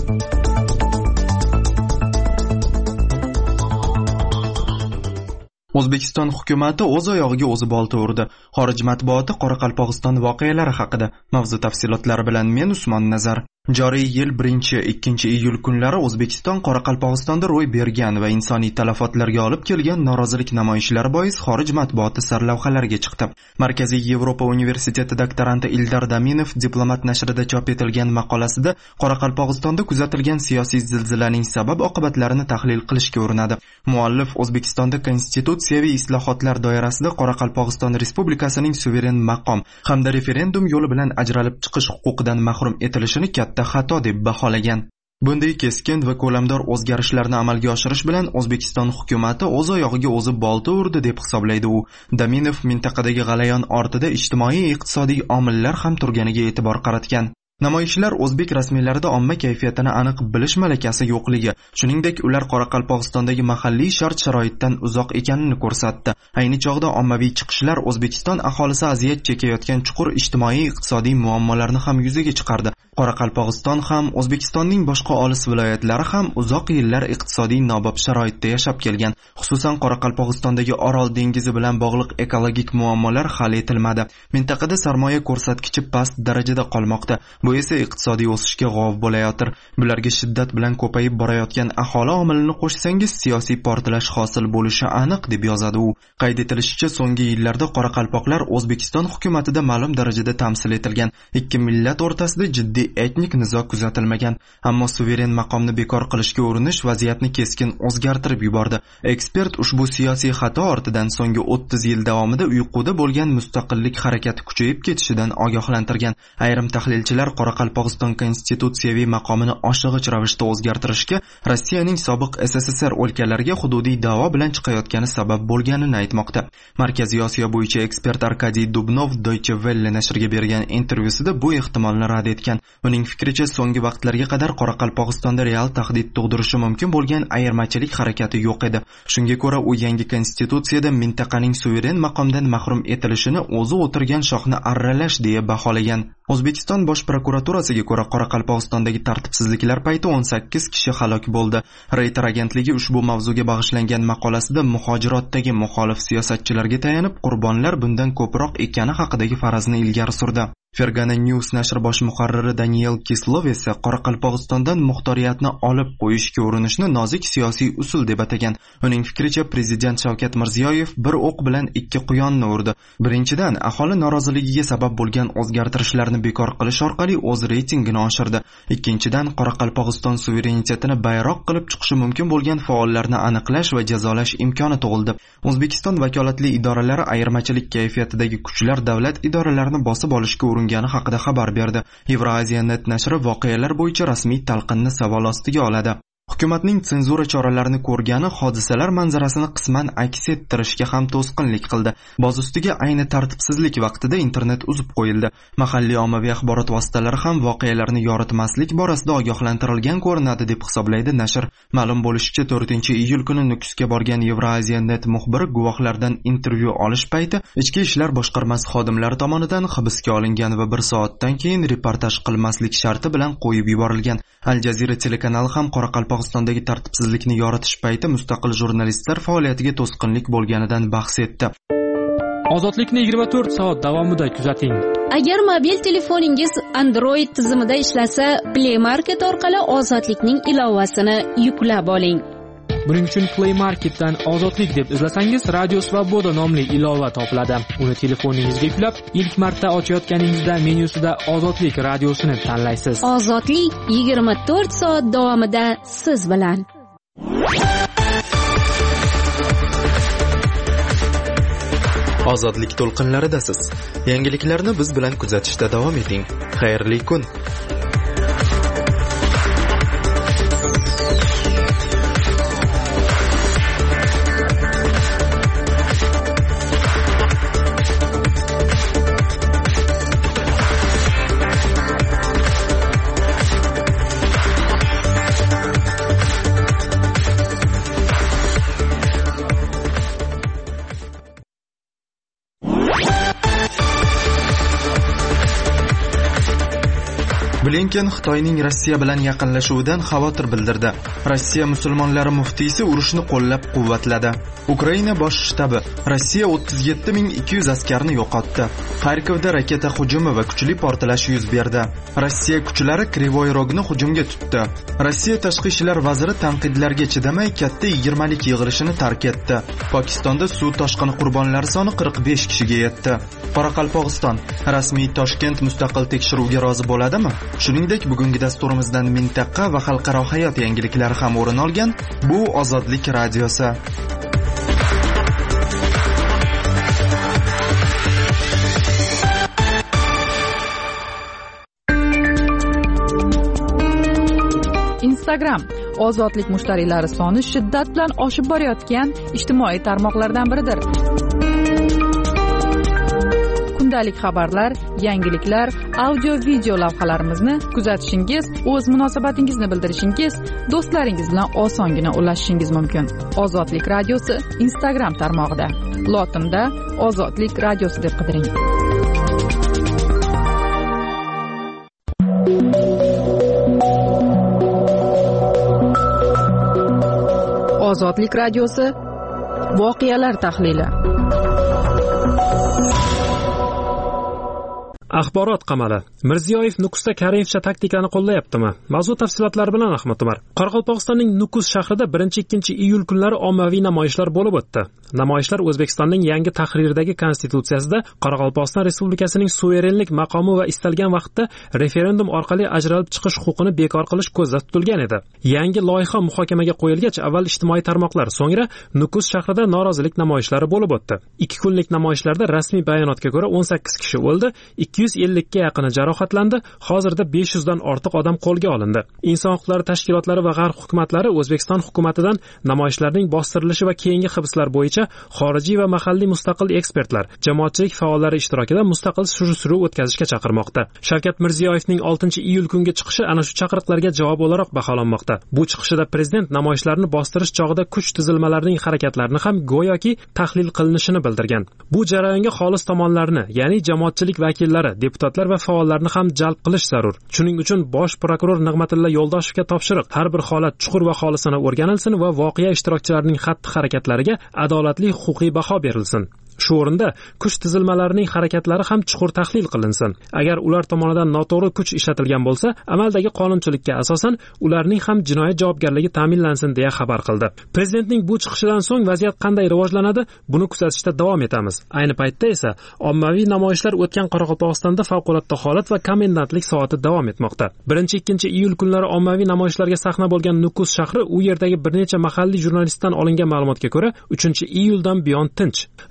[SPEAKER 1] O'zbekiston hukumatı o'z oyog'iga o'zi bolta urdi. Xorij matbuoti Qoraqalpog'iston voqealari haqida. Mavzu tafsilotlari bilan men Usmon Nazar. Joriy yil birinchi ikkinchi iyul kunlari O'zbekiston Qoraqalpog'istonda ro'y bergan va insoniy talafotlarga olib kelgan norozilik namoyishlari bois xorij matbuoti sarlavhalariga chiqdi. Markaziy Yevropa universiteti doktoranti Ildar Daminov Diplomat nashrida chop etilgan maqolasida Qoraqalpog'istonda kuzatilgan siyosiy zilzilaning sabab oqibatlarini tahlil qilishga urinadi. Muallif O'zbekistonda konstitutsiyaviy islohotlar doirasida Qoraqalpog'iston Respublikasining suveren maqom hamda referendum yo'li bilan ajralib chiqish huquqidan mahrum etilishini katta xato deb baholagan. Bunday keskin va ko'lamdor o'zgarishlarni amalga oshirish bilan O'zbekiston hukumatı o'z oyog'iga o'zi bolta urdi deb hisoblaydi u. Daminov mintaqadagi g'alayon ortida ijtimoiy-iqtisodiy omillar ham turganiga e'tibor qaratgan. Namoyishlar o'zbek rasmiylarida omma kayfiyatini aniq bilish malakasi yo'qligi, shuningdek ular Qoraqalpog'istondagi mahalliy shart-sharoitdan uzoq ekanini ko'rsatdi. Ayni chog'da ommaviy chiqishlar O'zbekiston aholisi aziyat chekayotgan chuqur ijtimoiy-iqtisodiy muammolarni ham yuzaga chiqardi. Qoraqalpog'iston ham, O'zbekistonning boshqa olis viloyatlari ham uzoq yillar iqtisodiy nobob sharoitda yashab kelgan. Xususan Qoraqalpog'istondagi Orol dengizi bilan bog'liq ekologik muammolar hal etilmadi. Mintaqada sarmoya ko'rsatkichi past darajada qolmoqda. Bu esa iqtisodiy o'sishga g'ov bo'layotir. Bularga shiddat bilan ko'payib borayotgan aholi omilini qo'shsangiz, siyosiy portlash hosil bo'lishi aniq deb yozadi u. Qayd etilishicha, so'nggi yillarda qoraqalpoqlar O'zbekiston hukumatida ma'lum darajada tamsil etilgan. Ikki millat o'rtasida jiddiy etnik nizo kuzatilmagan, ammo suveren maqomni bekor qilishga urinish vaziyatni keskin o'zgartirib yubordi. Ekspert ushbu siyosiy xato ortidan so'nggi o'ttiz yil davomida uyquda bo'lgan mustaqillik harakati kuchayib ketishidan ogohlantirgan. Ayrim tahlilchilar Qoraqalpog'iston konstitutsiyaviy maqomini oshig'ich ravishda o'zgartirishga Rossiyaning sobiq S S S R o'lkalariga hududiy da'vo bilan chiqayotgani sabab bo'lganini aytmoqda. Markaziy Osiyo bo'yicha ekspert Arkadiy Dubnov Deutsche Welle nashriga bergan intervyusida bu ehtimolni rad etgan. Uning fikricha, so'nggi vaqtlarga qadar Qoraqalpog'istonda real tahdid tug'dirishi mumkin bo'lgan ayirmachilik harakati yo'q edi. Shunga ko'ra, u yangi konstitutsiyada mintaqaning suveren maqomdan mahrum etilishini o'zi o'tirgan shohni arralash deya baholagan. O'zbekiston bosh prokuraturasiga ko'ra, Qoraqalpog'istondagi tartibsizliklar payti o'n sakkiz kishi halok bo'ldi. Reuters agentligi ushbu mavzuga bag'ishlangan maqolasida muhojirotdagi muxolif siyosatchilarga tayanib, qurbonlar bundan ko'proq ekani haqidagi farazni ilgari surdi. Fergana News nashri bosh muharriri Daniel Kislov esa Qoraqalpog'istondan muxtoriyatni olib qo'yishga urinishni nozik siyosiy usul deb atagan. Uning fikricha, prezident Shavkat Mirziyoyev bir o'q bilan ikki quyonni urdi. Birinchidan, aholi noroziligiga sabab bo'lgan o'zgartirishlarni bekor qilish orqali o'z reytingini oshirdi. Ikkinchidan, Qoraqalpog'iston suverenitetini bayroq qilib chiqishi mumkin bo'lgan faollarni aniqlash va jazolash imkoni tug'ildi. O'zbekiston vakolatli idoralari ayirmachilik kayfiyatidagi kuchlar davlat idoralarini bosib olishga uringani haqida xabar berdi. Euraziya net nashri voqealar bo'yicha rasmiy talqinni savol ostiga oladi. Hukumatning senzura choralarini ko'rgani hodisalar manzarasini qisman aks ettirishga ham to'sqinlik qildi. Boz ustiga ayni tartibsizlik vaqtida internet uzib qo'yildi. Mahalliy ommaviy axborot vositalari ham voqealarni yoritmaslik borasida ogohlantirilgan ko'rinadi deb hisoblaydi nashr. Ma'lum bo'lishicha, to'rtinchi iyul kuni Nukusga borgan Euraziyanet muxbiri guvohlardan intervyu olish payti Ichki ishlar boshqarmasi xodimlari tomonidan hibsga olingan va bir soatdan keyin reportaj qilmaslik sharti bilan qo'yib yuborilgan. Al Jazeera telekanali ham Qoraqalpog'istondagi tartibsizlikni yoritish payti mustaqil jurnalistlar faoliyatiga to'sqinlik bo'lganidan bahs etdi.
[SPEAKER 5] Ozodlikni yigirma to'rt soat davomida kuzating.
[SPEAKER 3] Agar mobil telefoningiz Android tizimida ishlasa, Play Market orqali Ozodlikning ilovasini yuklab oling.
[SPEAKER 5] Buning uchun Play Marketdan Ozodlik deb izlasangiz, Radio Svoboda nomli ilova topiladi. Uni telefoningizga yuklab, ilk marta ochayotganingizda menyusida Ozodlik radiosini tanlaysiz.
[SPEAKER 3] Ozodlik yigirma to'rt soat davomida siz bilan.
[SPEAKER 1] Ozodlik to'lqinlaridasiz. Yangiliklarni biz bilan kuzatishda davom eting. Xayrli kun. Blinken Xitoyning Rossiya bilan yaqinlashuvidan xavotir bildirdi. Rossiya musulmonlari muftiysi urushni qo'llab-quvvatladi. Ukraina bosh shtabi Rossiya o'ttiz yetti ming ikki yuz askarni yo'qotdi. Xarkovda raketa hujumi va kuchli portlash yuz berdi. Rossiya kuchlari Krivoy Rogni hujumga tutdi. Rossiya tashqi ishlar vaziri tanqidlarga chidamay katta yigirmalik yig'ilishini tark etdi. Pokistonda suv toshqini qurbonlari soni qirq besh kishiga yetdi. Qoraqalpog'iston rasmiy Toshkent mustaqil tekshiruvga rozi bo'ladimi? Shuningdek, bugungi dasturimizdan mintaqa va xalqaro hayot yangiliklari ham o'rin olgan. Bu Ozodlik radiosi.
[SPEAKER 4] Instagram ozodlik mushtariylari soni shiddat bilan oshib borayotgan ijtimoiy tarmoqlardan biridir. Kundalik xabarlar, yangiliklar, audio-video lavhalarimizni kuzatishingiz, o'z munosabatingizni bildirishingiz, do'stlaringiz bilan osongina ulashishingiz mumkin. Ozodlik radiosi Instagram tarmog'ida. Lotinda Ozodlik radiosi deb qidiring. Ozodlik radiosi voqealar tahlili.
[SPEAKER 5] Axborot qamali. Mirziyoyev Nukusda Karimovcha taktikani qo'llayaptimi? Mavzu tafsilotlari bilan Ahmad Umar. Qoraqalpog'istonning Nukus shahrida birinchi ikkinchi iyul kunlari ommaviy namoyishlar bo'lib o'tdi. Namoyishlar O'zbekistonning yangi tahrirdagi konstitutsiyasida Qoraqalpog'iston Respublikasining suverenlik maqomi va istalgan vaqtda referendum orqali ajralib chiqish huquqini bekor qilish ko'zda tutilgan edi. Yangi loyiha muhokamaga qo'yilgach, avval ijtimoiy tarmoqlar, so'ngra Nukus shahrida norozilik namoyishlari bo'lib o'tdi. ikki kunlik namoyishlarda rasmiy bayonotga ko'ra o'n sakkiz kishi o'ldi, ikki yuz ellikka yaqini jarohatlandi, hozirda besh yuzdan ortiq odam qo'lga olindi. Inson huquqlari tashkilotlari va g'arb hukumatlari O'zbekiston hukumatidan namoyishlarning bostirilishi va keyingi hibslar bo'yicha xorijiy va mahalliy mustaqil ekspertlar, jamoatchilik faollari ishtirokida mustaqil surishtiruv o'tkazishga chaqirmoqda. Shavkat Mirziyoyevning oltinchi iyul kungi chiqishi ana shu chaqiriqlarga javob o'laroq baholanmoqda. Bu chiqishida prezident namoyishlarni bostirish chog'ida kuch tuzilmalarining harakatlarini ham go'yoki tahlil qilinishini bildirgan. Bu jarayonga xolis tomonlarni, ya'ni jamoatchilik vakillari, deputatlar va faollarni ham jalb qilish zarur. Shuning uchun bosh prokuror Nig'matilla Yo'ldoshevga topshiriq, har bir holat chuqur va xolisona o'rganilsin va voqea ishtirokchilarining xatti-harakatlariga adolatli huquqiy baho berilsin. Shu o'rinda kuch tizilmalarining harakatlari ham chuqur tahlil qilinsin. Agar ular tomonidan noto'g'ri kuch ishlatilgan bo'lsa, amaldagi qonunchilikka asosan ularning ham jinoyat javobgarligi ta'minlansin deya xabar qildi. Prezidentning bu chiqishidan so'ng vaziyat qanday rivojlanadi, buni kuzatishda davom etamiz. Ayni paytda esa ommaviy namoyishlar o'tgan Qoraqalpog'istonda favqulodda holat va komendantlik soati davom etmoqda. birinchi ikkinchi iyul kunlari ommaviy namoyishlarga sahna bo'lgan Nukus shahri u yerdagi bir necha mahalliy jurnalistdan olingan ma'lumotga ko'ra uchinchi iyuldan buyon tinch. Nukus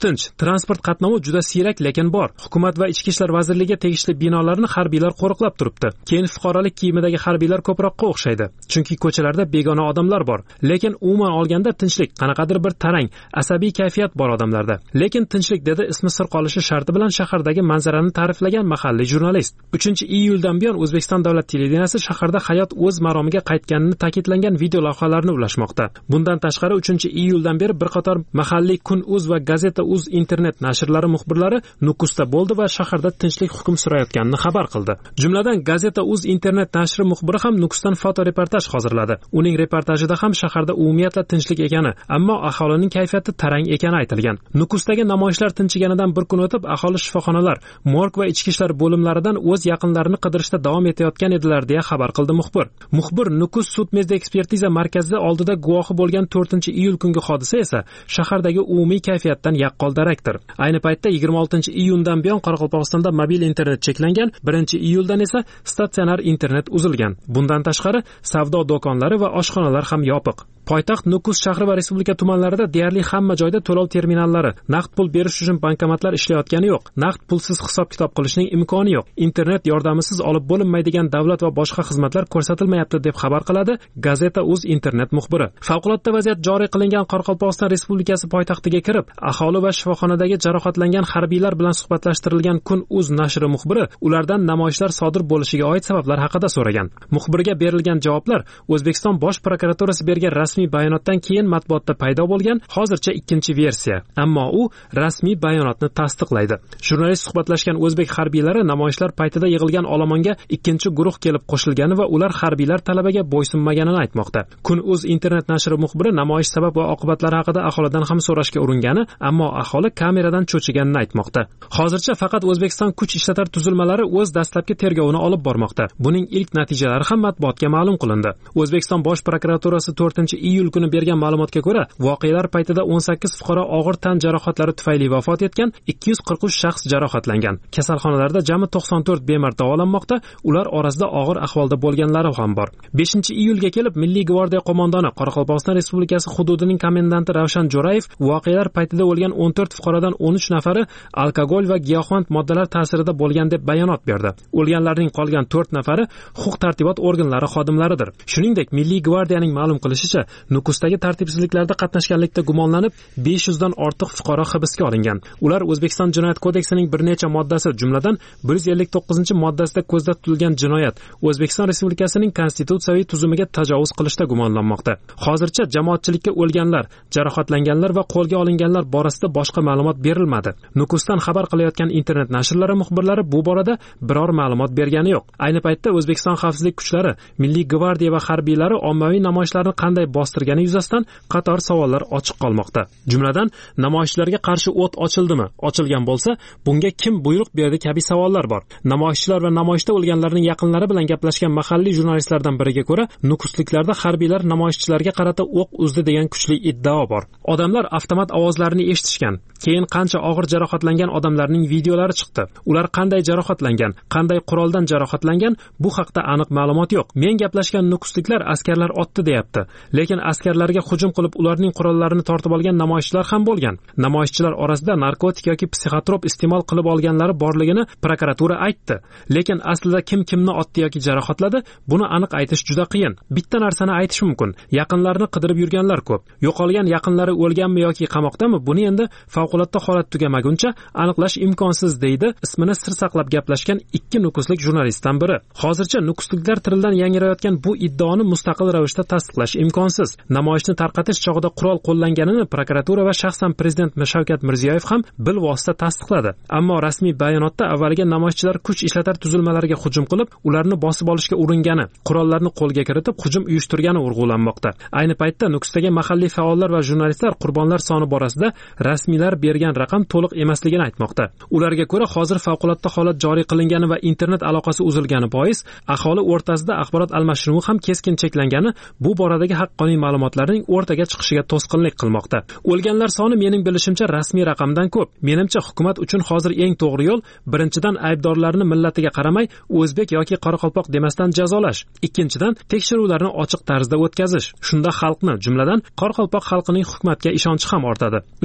[SPEAKER 5] tinch, transport qatnovi juda siyrak lekin bor. Hukumat va ichki ishlar vazirligiga tegishli binolarni harbiylar qo'riqlab turibdi. Keyin fuqarolik kiyimidagi harbiylar ko'proqqa o'xshaydi, chunki ko'chalarda begona odamlar bor. Lekin umuman olganda tinchlik, qanaqadir bir tarang, asabiy kayfiyat bor odamlarda. Lekin tinchlik dedi ismi sir qolishi sharti bilan shahardagi manzarani ta'riflagan mahalliy jurnalist. uchinchi iyuldan buyon O'zbekiston davlat televideniyasi shaharda hayot o'z maromiga qaytganini ta'kidlangan video lavhalarni ulashmoqda. Bundan tashqari uchinchi iyuldan beri bir qator mahalliy Kun.uz va Gazeta.uz internet nashrlari muxbirlari Nukusda bo'ldi va shaharda tinchlik hukm surayotganini xabar qildi. Jumladan Gazeta.uz internet nashri muxbiri ham Nukusdan fotoreportaj hozirladi. Uning reportajida ham shaharda umumiyatla tinchlik ekani, ammo aholining kayfiyati tarang ekani aytilgan. Nukusdagi namoyishlar tinchiganidan bir kun o'tib, aholi shifoxonalar, morg va ichki ishlar bo'limlaridan o'z yaqinlarini qidirishda davom etayotgan edilar deya xabar qildi muxbir. Muxbir Nukus sud mezda ekspertiza markazida oldida guvohi bo'lgan to'rtinchi iyul kungi hodisa esa shahardagi umumiy kayfiyatdan yaqqol darakdir. Ayni paytda yigirma oltinchi iyundan buyon Qoraqalpog'istonda mobil internet cheklangan, birinchi iyuldan esa statsionar internet uzilgan. Bundan tashqari savdo do'konlari va oshxonalar ham yopiq. Poytaxt Nukus shahri va respublika tumanlarida deyarli hamma joyda to'lov terminallari, naqd pul berish uchun bankomatlar ishlayotgani yo'q. Naqd pulsiz hisob-kitob qilishning imkoni yo'q. Internet yordamisiz olib bo'linmaydigan davlat va boshqa xizmatlar ko'rsatilmayapti deb xabar qiladi Gazeta.uz internet muxbiri. Favqulodda vaziyat joriy qilingan Qoraqalpog'iston Respublikasi poytaxtiga kirib, aholi va shifoxonadagi jarohatlangan harbiylar bilan suhbatlashtirilgan Kun.uz nashri muxbiri ulardan namoyishlar sodir bo'lishiga oid sabablar haqida so'ragan. Muxbirga berilgan javoblar O'zbekiston Bosh prokuraturasi bergan rasmiy bayonotdan keyin matbuotda paydo bo'lgan hozircha ikkinchi versiya. Ammo u rasmiy bayonotni tasdiqlaydi. Jurnalist suhbatlashgan o'zbek harbiylari namoyishlar paytida yig'ilgan olomonga ikkinchi guruh kelib qo'shilgani va ular harbiylar talabiga bo'ysunmaganini aytmoqda. Kun.uz internet nashri muxbiri namoyish sabab va oqibatlari haqida aholidan ham so'rashga uringani, ammo aholi kameradan cho'chiganini aytmoqda. Hozircha faqat O'zbekiston kuch ishlatar tuzilmalari o'z dastlabki tergovini olib bormoqda. Buning ilk natijalari ham matbuotga ma'lum qilindi. O'zbekiston Bosh prokuraturasi to'rtinchi iyul kuni bergan ma'lumotga ko'ra, voqealar paytida o'n sakkiz fuqaro og'ir tan jarohatlari tufayli vafot etgan, ikki yuz qirq uch shaxs jarohatlangan. Kasalxonalarda jami to'qson to'rt bemor davolanmoqda, ular orasida og'ir ahvolda bo'lganlari ham bor. beshinchi iyulga kelib Milliy gvardiya qo'mondoni Qoraqalpog'iston Respublikasi hududining komendanti Ravshan Jo'rayev voqealar paytida o'lgan o'n to'rt fuqarodan o'n uch nafari alkogol va giyohvand moddalar ta'sirida bo'lgan deb bayonot berdi. O'lganlarning qolgan to'rt nafari huquq-tartibot organlari xodimlaridir. Shuningdek, Milliy gvardiyaning ma'lum qilishicha, Nukusdagi tartibsizliklarda qatnashganlikda gumonlanib besh yuzdan ortiq fuqaro hibsga olingan. Ular O'zbekiston Jinoyat kodeksining bir necha moddasi, jumladan bir yuz ellik to'qqizinchi moddasida ko'zda tutilgan jinoyat, O'zbekiston Respublikasining konstitutsiyaviy tuzumiga tajovuz qilishda gumonlanmoqda. Hozircha jamoatchilikka o'lganlar, jarohatlanganlar va qo'lga olinganlar borasida boshqa ma'lumot berilmadi. Nukusdan xabar qilayotgan internet nashrlari muxbirlari bu borada biror ma'lumot bergani yo'q. Ayni paytda O'zbekiston xavfsizlik kuchlari, Milliy gvardiya va harbiylari ommaviy namoyishlarni qanday bostirgani yuzasidan qator savollar ochiq qolmoqda. Jumladan, namoyishlarga qarshi o't ochildimi? Ochilgan bo'lsa, bunga kim buyruq berdi kabi savollar bor. Namoyishchilar va namoyishda o'lganlarning yaqinlari bilan gaplashgan mahalliy jurnalistlardan biriga ko'ra, Nukusliklarda harbiylar namoyishchilarga qarata o'q uzdi degan kuchli iddao bor. Odamlar avtomat ovozlarini eshitishgan. Keyin qancha og'ir jarohatlangan odamlarning videolari chiqdi. Ular qanday jarohatlangan, qanday quroldan jarohatlangan, bu haqda aniq ma'lumot yo'q. Men gaplashgan nukusliklar askarlar otdi deyapti. Lekin askarlarga hujum qilib ularning qurollarini tortib olgan namoyishchilar ham bo'lgan. Namoyishchilar orasida narkotik yoki psixotrop iste'mol qilib olganlari borligini prokuratura aytdi. Lekin aslida kim kimni otdi yoki jarohatladi, buni aniq aytish juda qiyin. Bitta narsani aytish mumkin. Yaqinlarini qidirib yurganlar ko'p. Yo'qolgan yaqinlari o'lganmi yoki qamoqdami, buni endi favqulodda holat tugamaguncha aniqlash imkonsiz, deydi ismini sir saqlab gaplashgan ikki nukuslik jurnalistdan biri. Hozircha nukusliklar tilidan yangrayotgan bu iddaoni mustaqil ravishda tasdiqlash imkonsiz. Namoyishni tarqatish chog'ida qurol qo'llanganini prokuratura va shaxsan prezident Shavkat Mirziyoyev ham bilvosita tasdiqladi. Ammo rasmiy bayonotda avvaliga namoyishchilar kuch ishlatar tuzilmalariga hujum qilib, ularni bosib olishga uringani, qurollarni qo'lga kiritib hujum uyushtirgani urg'ulanmoqda. Ayni paytda Nukusdagi mahalliy faollar va jurnalistlar qurbonlar soni borasida rasmiylar bergan raqam to'liq emasligini aytmoqda. Ularga ko'ra, hozir favqulodda holat joriy qilingani va internet aloqasi uzilgani bois aholi o'rtasida axborot almashinuvi ham keskin cheklangani bu boradagi haqqoniy ma'lumotlarning o'rtaga chiqishiga to'sqinlik qilmoqda. O'lganlar soni mening bilishimcha rasmiy raqamdan ko'p. Menimcha hukumat uchun hozir eng to'g'ri yo'l birinchidan aybdorlarni millatiga qaramay o'zbek yoki qoraqalpoq demasdan jazolash. Ikkinchidan tekshiruvlarni ochiq tarzda o'tkazish. Shunda xalqni, jumladan qoraqalpoq xalqining hukumatga ishonchi ham ortadi. Uchinchidan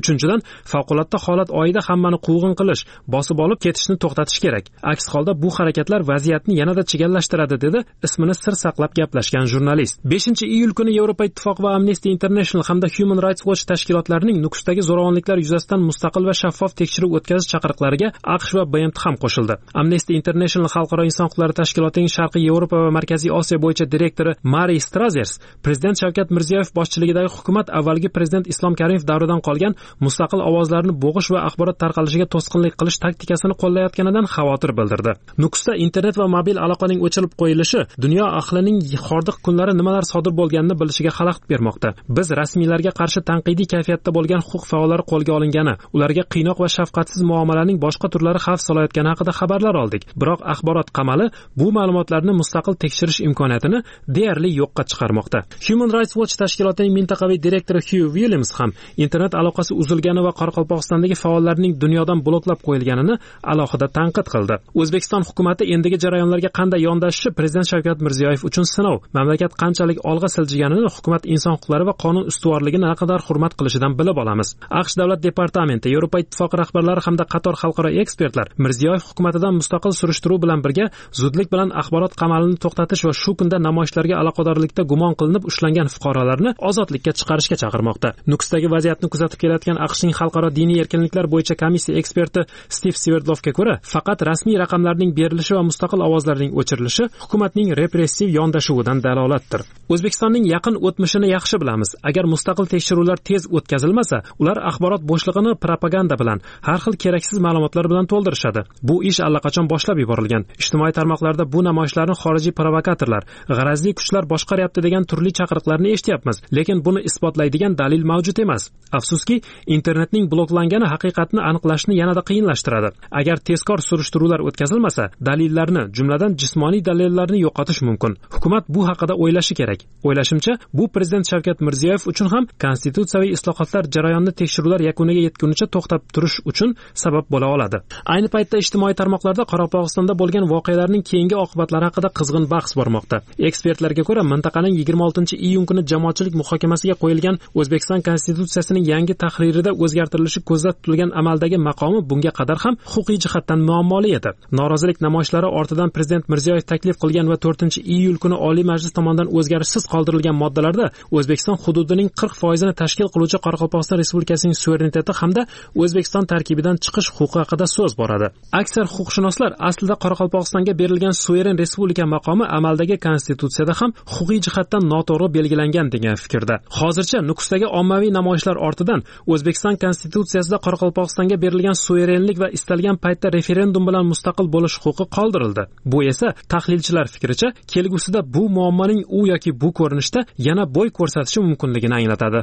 [SPEAKER 5] favqulodda holat oyida hammani quvg'in qilish, bosib olib ketishni to'xtatish kerak. Aks holda bu harakatlar vaziyatni yanada chigallashtiradi, dedi ismini sir saqlab gaplashgan jurnalist. beshinchi iyul kuni Yevropa Ittifoqi va Amnesty International hamda Human Rights Watch tashkilotlarining Nukusdagi zo'ravonliklar yuzasidan mustaqil va shaffof tekshiruv o'tkazish chaqiriqlariga AQSh va B M T ham qo'shildi. Amnesty International Xalqaro inson huquqlari tashkilotining Sharqiy Yevropa va Markaziy Osiyo bo'yicha direktori Mari Strazers Prezident Shavkat Mirziyoyev boshchiligidagi hukumat avvalgi prezident Islom Karimov davridan qolgan mustaqil ovozlarni bo'g'ish va axborot tarqalishiga to'sqinlik qilish taktikasini qo'llayotganidan xavotir bildirdi. Nukusda internet va mobil aloqaning o'chirib qo'yilishi dunyo ahlining hordiq kunlari nimalar sodir bo'lganini bilishiga xalaqit bermoqda. Biz rasmiylarga qarshi tanqidiy kayfiyatda bo'lgan huquq faollari qo'lga olingani, ularga qiynoq va shafqatsiz muomalaning boshqa turlari xavf solayotgani haqida xabarlar oldik. Biroq axborot qamali bu ma'lumotlarni mustaqil tekshirish imkoniyatini deyarli yo'qqa chiqarmoqda. Human Rights Watch tashkilotining mintaqaviy direktori Hugh Williams ham internet aloqasi uzilgani va Qoraqalpog'istondagi faollarning dunyodan bloklab qo'yilganini alohida tanqid qildi. O'zbekiston hukumatı endigi jarayonlarga qanday yondashishi Prezident Shavkat Mirziyoyev uchun sinov. Mamlakat qanchalik olg'a siljiganini hukumat inson huquqlari va qonun ustuvorligini naqadar hurmat qilishidan bilib olamiz. AQSh davlat departamenti, Yevropa Ittifoqi rahbarlari hamda qator xalqaro ekspertlar Mirziyoyev hukumatidan mustaqil surishtiruv bilan birga zudlik bilan axborot qamalini to'xtatish va shu kunda namoyishlarga aloqadorlikda gumon qilinib ushlangan fuqarolarni ozodlikka chiqarishga chaqirmoqda. Nukusdagi vaziyatni kuzatib kelayotgan AQShning xalqaro diniy erkinliklar bo'yicha komissiya eksperti Steve Sverdlovga ko'ra, faqat rasmiy raqamlarning berilishi va mustaqil ovozlarning o'chirilishi hukumatning repressiv yondashuvidan dalolatdir. O'zbekistonning yaqin o'tmishini yaxshi bilamiz. Agar mustaqil tekshiruvlar tez o'tkazilmasa, ular axborot bo'shlig'ini propaganda bilan, har xil keraksiz ma'lumotlar bilan to'ldirishadi. Bu ish allaqachon boshlab yuborilgan. Ijtimoiy tarmoqlarda bu namoyishlarni xorijiy provokatorlar, g'arazli kuchlar boshqaryapti degan turli chaqiriqlarni eshityapmiz, lekin buni isbotlaydigan dalil mavjud emas. Afsuski, internetning bloklangani haqiqatni aniqlashni yanada qiyinlashtiradi. Agar tezkor surishtiruvlar o'tkazilmasa, dalillarni, jumladan jismoniy dalillarni yo'qotish mumkin. Hukumat bu haqida o'ylashi kerak. O'ylashimcha, bu Prezident Shavkat Mirziyoyev uchun ham konstitutsiyaviy islohotlar jarayonini tekshiruvlar yakuniga yetgunicha to'xtab turish uchun sabab bo'la oladi. Ayni paytda ijtimoiy tarmoqlarda Qoraqalpog'istonda bo'lgan voqealarning keyingi oqibatlari haqida qizg'in bahs bormoqda. Ekspertlarga ko'ra, mintaqaning yigirma oltinchi iyun kuni jamoatchilik muhokamasiga qo'yilgan O'zbekiston konstitutsiyasining yangi tahririda o'zgartirilishi ko'zda tutilgan amaldagi maqomi bunga qadar ham huquqiy jihatdan muammoli edi. Norozilik namoyishlari ortidan Prezident Mirziyoyev taklif qilgan va to'rtinchi iyul kuni Oliy Majlis tomonidan o'zgarishsiz qoldirilgan moddalarda O'zbekiston hududining qirq foizini tashkil qiluvchi Qoraqalpog'iston Respublikasining suvereniteti hamda O'zbekiston tarkibidan chiqish huquqi haqida so'z boradi. Aksar huquqshunoslar aslida Qoraqalpog'istonga berilgan suveren respublika maqomi amaldagi konstitutsiyada ham huquqiy jihatdan noto'g'ri belgilangan degan fikrda. Hozircha Nukusdagi ommaviy namoyishlar ortidan O'zbekiston konstitutsiyasida Qoraqalpog'istonga berilgan suverenlik va istalgan paytda referendum bilan mustaqil bo'lish huquqi qoldirildi. Bu esa tahlilchilar fikricha kelgusida bu muammoning u yoki bu ko'rinishda yana bo'y ko'rsatishi mumkinligini anglatadi.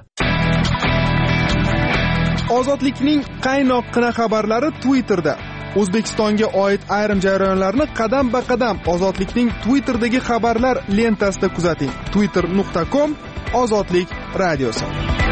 [SPEAKER 7] Ozodlikning qaynoqqina xabarlari Twitterda. O'zbekistonga oid ayrim jarayonlarni qadam-ba-qadam Ozodlikning Twitter'dagi xabarlar lentasida kuzating. twitter nuqta com Ozodlik radiosi.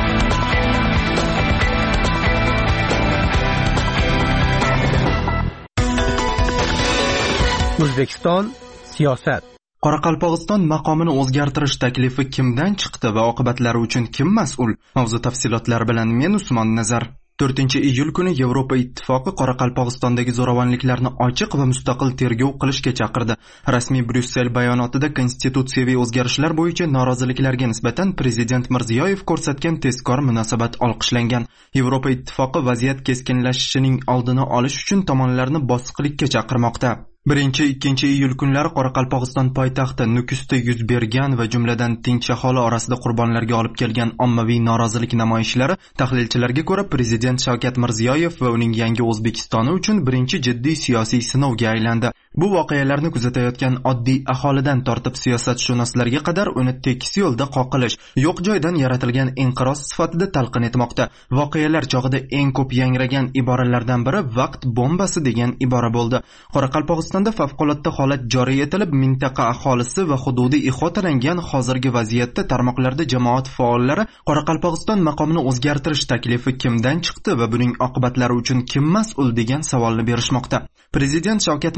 [SPEAKER 6] O'zbekiston siyosat.
[SPEAKER 1] Qoraqalpog'iston maqomini o'zgartirish taklifi kimdan chiqdi va oqibatlari uchun kim mas'ul? Mavzu tafsilotlari bilan men Usmon Nazar. to'rtinchi iyul kuni Yevropa Ittifoqi Qoraqalpog'istondagi zo'ravonliklarni ochiq va mustaqil tergov qilishga chaqirdi. Rasmiy Bryussel bayonotida konstitutsiyaviy o'zgarishlar bo'yicha noroziliklarga nisbatan Prezident Mirziyoyev ko'rsatgan tezkor munosabat olqishlangan. Yevropa Ittifoqi vaziyat keskinlashishining oldini olish uchun tomonlarni bosiqlikka chaqirmoqda. birinchi ikkinchi iyul kunlari Qoraqalpog'iston poytaxti Nukusda yuz bergan va jumladan tinch aholi orasida qurbonlarga olib kelgan ommaviy norozilik namoyishlari tahlilchilarga ko'ra Prezident Shavkat Mirziyoyev va uning yangi O'zbekistoni uchun birinchi jiddiy siyosiy sinovga aylandi. Bu voqealarni kuzatayotgan oddiy aholidan tortib siyosatshunoslarga qadar uni tekis yo'lda qoqilish, yo'q joydan yaratilgan inqiroz sifatida talqin etmoqda. Voqealar chog'ida eng ko'p yangragan iboralardan biri vaqt bombasi degan ibora bo'ldi. Qoraqalpog'istonda favqulodda holat joriy etilib, mintaqa aholisi va hududiy ihotalangan hozirgi vaziyatda tarmoqlarda jamoat faollari Qoraqalpog'iston maqomini o'zgartirish taklifi kimdan chiqdi va buning oqibatlari uchun kim mas'ul degan savolni berishmoqda. Prezident Shavkat Mirziyoyev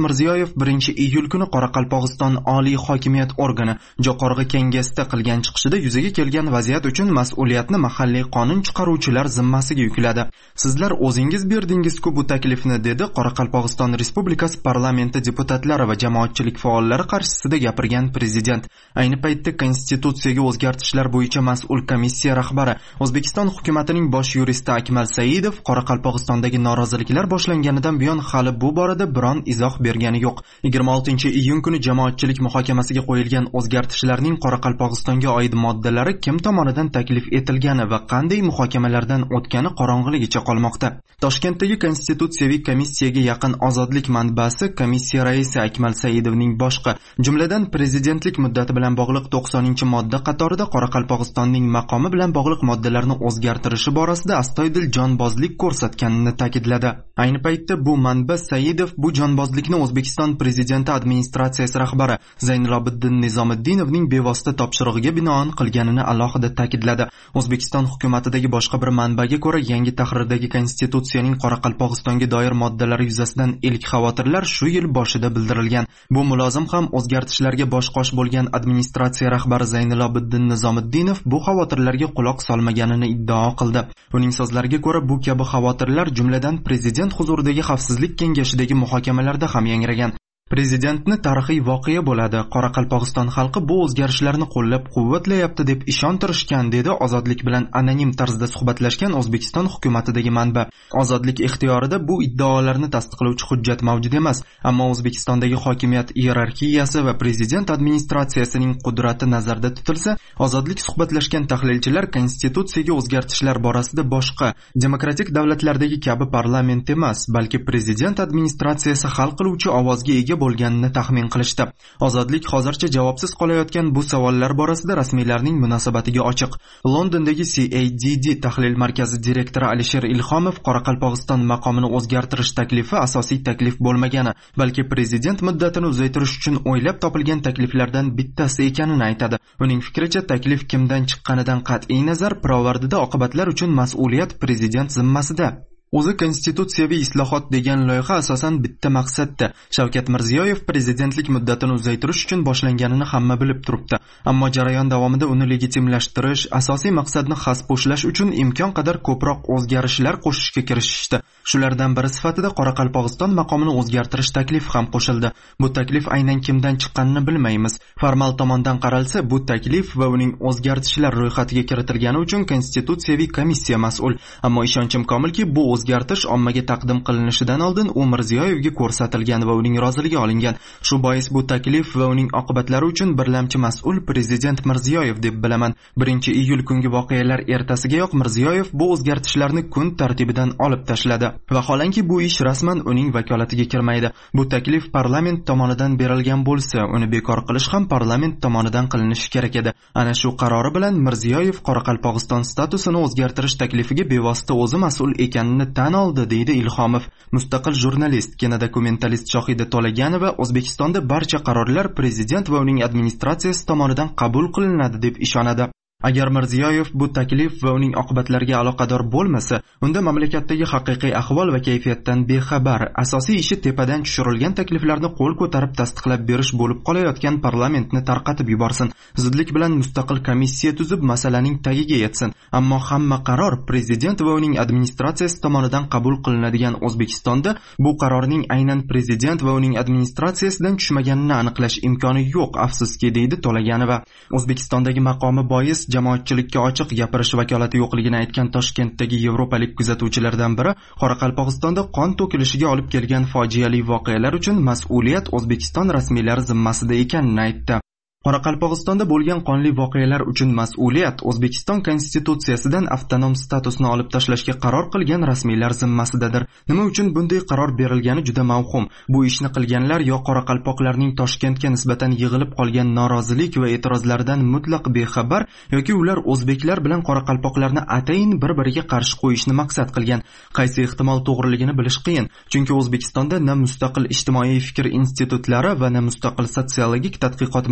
[SPEAKER 1] Mirziyoyev birinchi iyul kuni Qoraqalpog'iston Oliy hokimiyat organi Jo'qorg'i Kengesda qilgan chiqishida yuzaga kelgan vaziyat uchun mas'uliyatni mahalliy qonun chiqaruvchilar zimmasiga yukladi. Sizlar o'zingiz berdingiz-ku bu taklifni, dedi Qoraqalpog'iston Respublikasi parlamenti deputatlari va jamoatchilik faollari qarshisida gapirgan prezident. Ayni paytda konstitutsiyaga o'zgartishlar bo'yicha mas'ul komissiya rahbari, O'zbekiston hukumatining bosh yuristi Akmal Saidov Qoraqalpog'istondagi noroziliklar boshlanganidan buyon hali bu borada biron izoh bergani yo'q. yigirma oltinchi iyun kuni jamoatchilik muhokamasiga qo'yilgan o'zgartishlarning Qoraqalpog'istonga oid moddalari kim tomonidan taklif etilgani va qanday muhokamalardan o'tgani qorong'iligicha qolmoqda. Toshkentdagi konstitutsiyaviy komissiyaga yaqin Ozodlik manbasi komissiya raisi Akmal Saidovning boshqa, jumladan prezidentlik muddati bilan bog'liq to'qsoninchi modda qatorida Qoraqalpog'istonning maqomi bilan bog'liq moddalarni o'zgartirishi borasida astoydil jonbozlik ko'rsatganini ta'kidladi. Ayni paytda bu manba Saidov bu jonbozlikni O'zbekiston prezidenti administratsiyasi rahbari Zaynilobiddin Nizomiddinovning bevosita topshirig'iga binoan qilganini alohida ta'kidladi. O'zbekiston hukumatidagi boshqa bir manbaga ko'ra, yangi tahrirdagi konstitutsiyaning Qoraqalpog'istonga doir moddalari yuzasidan ilk xavotirlar shu yil boshida bildirilgan. Bu mulozim ham o'zgartishlarga bosh-qosh bo'lgan administratsiya rahbari Zaynilobiddin Nizomiddinov bu xavotirlarga quloq solmaganini iddao qildi. Uning so'zlariga ko'ra, bu kabi xavotirlar jumladan prezident huzuridagi xavfsizlik kengashidagi muhokamalarda ham yangragan. Prezidentni tarixiy voqea bo'ladi. Qoraqalpog'iston xalqi bu o'zgarishlarni qo'llab-quvvatlayapti deb ishontirishgan, dedi Ozodlik bilan anonim tarzda suhbatlashgan O'zbekiston hukumatidagi manba. Ozodlik ixtiyorida bu iddaolarni tasdiqlovchi hujjat mavjud emas, ammo O'zbekistondagi hokimiyat iyerarxiyasi va prezident administratsiyasining qudrati nazarda tutilsa, Ozodlik suhbatlashgan tahlilchilar konstitutsiyaga o'zgartishlar borasida boshqa demokratik davlatlardagi kabi parlament emas, balki prezident administratsiyasi hal qiluvchi ovozga ega bo'lganini taxmin qilishdi. Ozodlik hozircha javobsiz qolayotgan bu savollar borasida rasmiylarning munosabatiga ochiq. Londondagi C A D D tahlil markazi direktori Alisher Ilhomov Qoraqalpog'iston maqomini o'zgartirish taklifi asosiy taklif bo'lmagani, balki prezident muddatini uzaytirish uchun o'ylab topilgan takliflardan bittasi ekanini aytadi. Uning fikricha, taklif kimdan chiqqanidan qat'iy nazar, pirovardida oqibatlar uchun mas'uliyat prezident zimmasida. O'zi konstitutsiyaviy islohot degan loyiha asosan bitta maqsadda. Shavkat Mirziyoyev prezidentlik muddatini uzaytirish uchun boshlanganini hamma bilib turibdi. Ammo jarayon davomida uni legitimlashtirish, asosiy maqsadni xaspo'shlash uchun imkon qadar ko'proq o'zgarishlar qo'shishga kirishishdi. Shulardan biri sifatida Qoraqalpog'iston maqomini o'zgartirish taklifi ham qo'shildi. Bu taklif aynan kimdan chiqqanini bilmaymiz. Formal tomondan qaralsa, bu taklif va uning o'zgartishlar ro'yxatiga kiritilgani uchun konstitutsiyaviy komissiya mas'ul. Ammo ishonchim komilki, bu o'zgartish ommaga taqdim qilinishidan oldin u Mirziyoyevga ko'rsatilgan va uning roziligi olingan. Shu bois bu taklif va uning oqibatlari uchun birlamchi mas'ul prezident Mirziyoyev deb bilaman. birinchi iyul kungi voqealar ertasigayoq Mirziyoyev bu o'zgartishlarni kun tartibidan olib tashladi. Vaholanki bu ish rasman uning vakolatiga kirmaydi. Bu taklif parlament tomonidan berilgan bo'lsa, uni bekor qilish ham parlament tomonidan qilinishi kerak edi. Ana shu qarori bilan Mirziyoyev Qoraqalpog'iston statusini o'zgartirish taklifiga bevosita o'zi mas'ul ekanini tan oldi, deydi Ilhomov. Mustaqil jurnalist, kinodokumentalist Shohida To'laganova O'zbekistonda barcha qarorlar prezident va uning administratsiyasi tomonidan qabul qilinadi deb ishonadi. Agar Mirziyoyev bu taklif va uning oqibatlariga aloqador bo'lmasa, unda mamlakatdagi haqiqiy ahvol va kayfiyatdan bexabar, asosiy ishi tepadan tushirilgan takliflarni qo'l ko'tarib tasdiqlab berish bo'lib qolayotgan parlamentni tarqatib yuborsin. Zudlik bilan mustaqil komissiya tuzib masalaning tagiga yetsin. Ammo hamma qaror prezident va uning administratsiyasi tomonidan qabul qilinadigan O'zbekistonda bu qarorning aynan prezident va uning administratsiyasidan tushmaganini aniqlash imkoni yo'q, afsuski, deydi To'laganova. O'zbekistondagi maqomi bois jamoatchilikka ochiq gapirish vakolati yo'qligini aytgan Toshkentdagi yevropalik kuzatuvchilardan biri Qoraqalpog'istonda qon to'kilishiga olib kelgan fojiali voqealar uchun mas'uliyat O'zbekiston rasmiylari zimmasida ekanini aytdi. Qoraqalpog'istonda bo'lgan qonli voqealar uchun mas'uliyat O'zbekiston konstitutsiyasidan avtonom statusni olib tashlashga qaror qilgan rasmiylar zimmasidadir. Nima uchun bunday qaror berilgani juda mavhum. Bu ishni qilganlar yo qoraqalpoqlarning Toshkentga nisbatan yig'ilib qolgan norozilik va e'tirozlaridan mutlaq bexabar yoki ular o'zbeklar bilan qoraqalpoqlarni atayin bir-biriga qarshi qo'yishni maqsad qilgan. Qaysi ehtimol to'g'riligini bilish qiyin, chunki O'zbekistonda na mustaqil ijtimoiy fikr institutlari va na mustaqil sotsiologik tadqiqot markazlari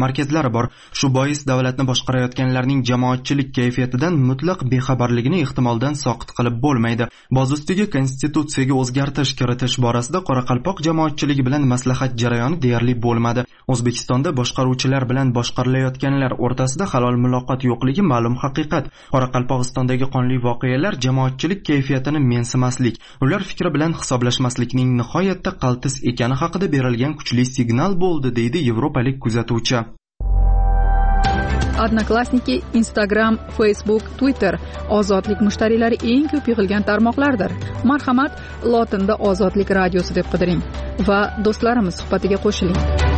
[SPEAKER 1] masalalar bor. Shu bois davlatni boshqarayotganlarning jamoatchilik kayfiyatidan mutlaq bexabarligini ehtimoldan soqit qilib bo'lmaydi. Boz ustiga konstitutsiyaga o'zgartirish kiritish borasida Qoraqalpoq jamoatchiligi bilan maslahat jarayoni deyarli bo'lmadi. O'zbekistonda boshqaruvchilar bilan boshqarilayotganlar o'rtasida halol muloqot yo'qligi ma'lum haqiqat. Qoraqalpog'istondagi qonli voqealar jamoatchilik kayfiyatini mensimaslik, ular fikri bilan hisoblashmaslikning nihoyatda qaltis ekani haqida berilgan kuchli signal bo'ldi, deydi yevropalik kuzatuvchi.
[SPEAKER 4] Odnoklassniki, Instagram, Facebook, Twitter ozodlik mushtariylari eng ko'p yig'ilgan tarmoqlardir. Marhamat, lotinda Ozodlik radiosi deb qidiring va do'stlarimiz suhbatiga qo'shiling.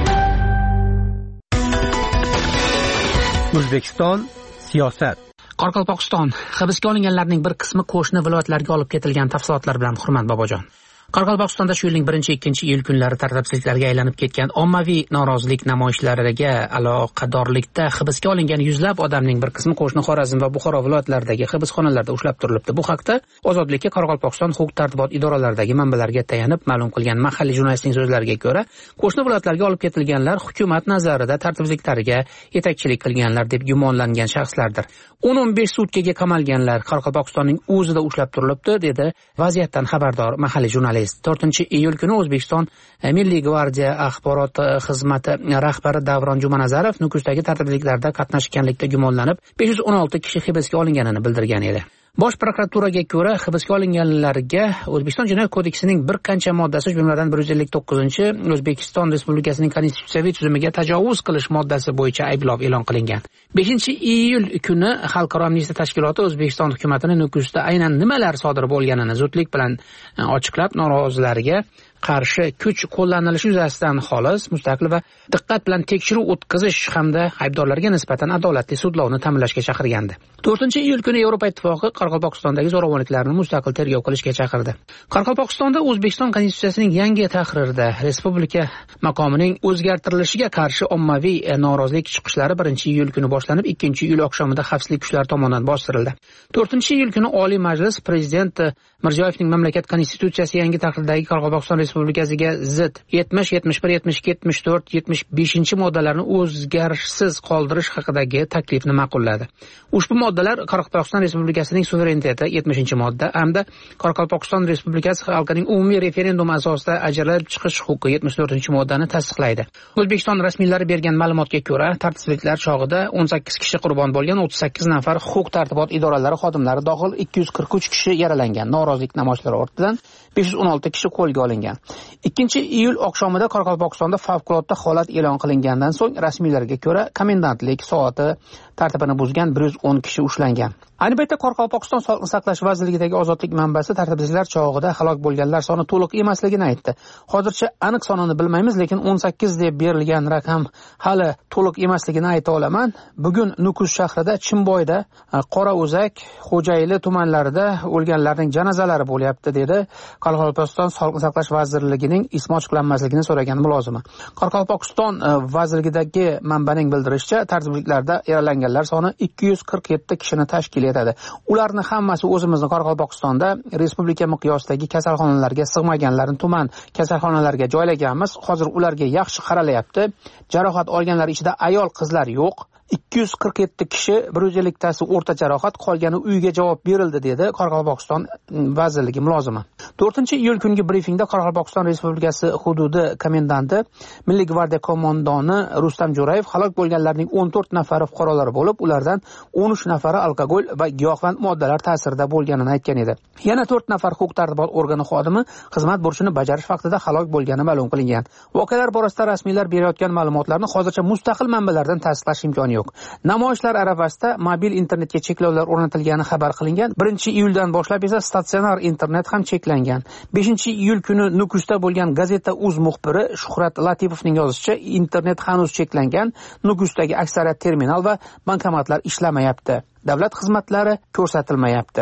[SPEAKER 6] O'zbekiston siyosat.
[SPEAKER 9] Qoraqalpog'iston hibsga olinganlarning bir qismi qo'shni viloyatlarga olib ketilgan tafsilotlar bilan Hurmat Bobojon. Qoraqalpog'istonda shu yilning birinchi ikkinchi iyul kunlari tartibsizliklarga aylanib ketgan ommaviy norozilik namoyishlariga aloqadorlikda hibsga olingan yuzlab odamning bir qismi qo'shni Xorazm va Buxoro viloyatlaridagi hibsxonalarda ushlab turilibdi. Bu haqda Ozodlikka Qoraqalpog'iston huquq-tartibot idoralaridagi manbalarga tayanib ma'lum qilgan mahalliy jurnalistning so'zlariga ko'ra, qo'shni viloyatlarga olib ketilganlar hukumat nazarida tartibsizliklarga yetakchilik qilganlar deb gumonlangan shaxslardir. o'n o'n besh sutkaga qamalganlar Qoraqalpog'istonning o'zida ushlab turilibdi, dedi vaziyatdan xabardor mahalliy jurnalist. to'rtinchi iyul kuni O'zbekiston Milliy gvardiya axborot xizmati rahbari Davron Jumanazarov Nukusdagi tartibsizliklarda qatnashganlikda gumonlanib besh yuz o'n olti kishi hibsga olinganini bildirgan edi. Bosh prokuraturaga ko'ra, hibsga olinganlarga O'zbekiston Jinoyat kodeksining bir qancha moddasi, jumladan bir yuz ellik to'qqizinchi O'zbekiston Respublikasining konstitutsiyaviy tuzumiga tajovuz qilish moddasi bo'yicha ayblov e'lon qilingan. beshinchi iyul kuni Xalqaro amnistiya tashkiloti O'zbekiston hukumatini Nukusda aynan nimalar sodir bo'lganini zudlik bilan ochiqlab, norozilarga qarshi kuch qo'llanilishi yuzasidan xolis, mustaqil va diqqat bilan tekshiruv o'tkazish hamda aybdorlarga nisbatan adolatli sudlovni ta'minlashga chaqirgandi. to'rtinchi iyul kuni Yevropa Ittifoqi Qoraqalpog'istondagi zo'ravonliklarni mustaqil tergov qilishga chaqirdi. Qoraqalpog'istonda O'zbekiston konstitutsiyasining yangi tahririda respublika maqomining o'zgartirilishiga qarshi ommaviy norozilik chiqishlari birinchi iyul kuni boshlanib, ikkinchi iyul oqshomida xavfsizlik kuchlari tomonidan bostirildi. to'rtinchi iyul kuni Oliy Majlis Prezident Mirziyoyevning mamlakat konstitutsiyasi yangi tahrirdagi Qoraqalpog'iston Respublikasiga zid yetmish, yetmish bir, yetmish ikki, yetmish to'rt, yetmish beshinchi moddalarni o'zgarishsiz qoldirish haqidagi taklifni ma'qulladi. Ushbu moddalar Qoraqalpog'iston Respublikasining suvereniteti yetmishinchi modda hamda Qoraqalpog'iston Respublikasi xalqining umumiy referendum asosida ajralib chiqish huquqi yetmish to'rtinchi moddani tasdiqlaydi. O'zbekiston rasmiylari bergan ma'lumotga ko'ra, tartibsizliklar chog'ida o'n sakkiz kishi qurbon bo'lgan, o'ttiz sakkiz nafar huquq-tartibot idoralari xodimlari dohil ikki yuz qirq uch kishi yaralangan. Norozilik namoyishlari ortidan besh yuz o'n olti kishi qo'lga olingan. ikkinchi iyul oqshomida Qoraqalpog'istonda favqulodda holat e'lon qilingandan so'ng rasmiylarga ko'ra komendantlik soati tartibini buzgan bir yuz o'n kishi ushlangan. Ayni paytda Qoraqalpog'iston Sog'liqni saqlash vazirligidagi ozodlik manbasi tartibsizlar chog'ida halok bo'lganlar soni to'liq emasligini aytdi. Hozircha aniq sonini bilmaymiz, lekin o'n sakkiz deb berilgan raqam hali to'liq emasligini ayta olaman. Bugun Nukus shahrida, Chimboyda, Qorao'zak, Xo'jayli tumanlarida o'lganlarning janozalari bo'lyapti, dedi Qoraqalpog'iston Sog'liqni saqlash vazirligining ismi ochiqlanmasligini so'ragan mulozimi. Qoraqalpog'iston vazirligidagi manbaning bildirishicha, tartibsizliklarda yaralanganlar soni ikki yuz qirq yetti kishini tashkil etadi. Ularni hammasi o'zimizning Qoraqalpog'istonda respublika miqyosidagi kasalxonalarga sig'maganlarni tuman kasalxonalarga joylaganmiz. Hozir ularga yaxshi qaralyapti. Jarohat olganlar ichida ayol, qizlar yo'q. ikki yuz qirq yetti kishi, bir yuz elliktasi o'rta jarohat, qolgani uyga javob berildi, dedi Qoraqalpog'iston vazirligi mulozimi. to'rtinchi iyul kungi brifingda Qoraqalpog'iston Respublikasi hududi komendanti, Milliy gvardiya qo'mondoni Rustam Jo'rayev halok bo'lganlarning o'n to'rt nafari fuqarolar bo'lib, ulardan o'n uch nafari alkogol va giyohvand moddalar ta'sirida bo'lganini aytgan edi. Yana to'rt nafar huquq-tartibot organi xodimi xizmat burchini bajarish vaqtida halok bo'lgani ma'lum qilingan. Voqealar borasida rasmiylar berayotgan ma'lumotlarni hozircha mustaqil manbalardan tasdiqlash imkoni yo'q. Namoyishlar arafasida mobil internetga cheklovlar o'rnatilgani xabar qilingan. birinchi iyuldan boshlab esa statsionar internet ham cheklangan. beshinchi iyul kuni Nukusda bo'lgan gazeta Uz muxbiri Shuhrat Latipovning yozishicha, internet hanuz cheklangan. Nukusdagi aksariyat terminal va bankomatlar ishlamayapti. Davlat xizmatlari ko'rsatilmayapti.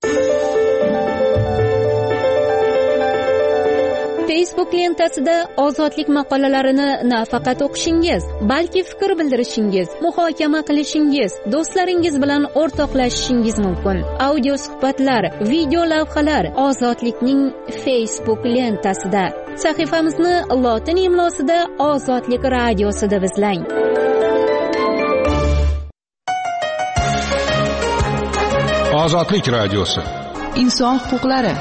[SPEAKER 3] Facebook lentasida ozodlik maqolalarini nafaqat o'qishingiz, balki fikr bildirishingiz, muhokama qilishingiz, do'stlaringiz bilan o'rtoqlashishingiz mumkin. Audio suhbatlar, video lavhalar Ozodlikning Facebook lentasida. Sahifamizni lotin imlosida Ozodlik radiosida izlang.
[SPEAKER 12] Ozodlik radiosi.
[SPEAKER 4] Inson huquqlari.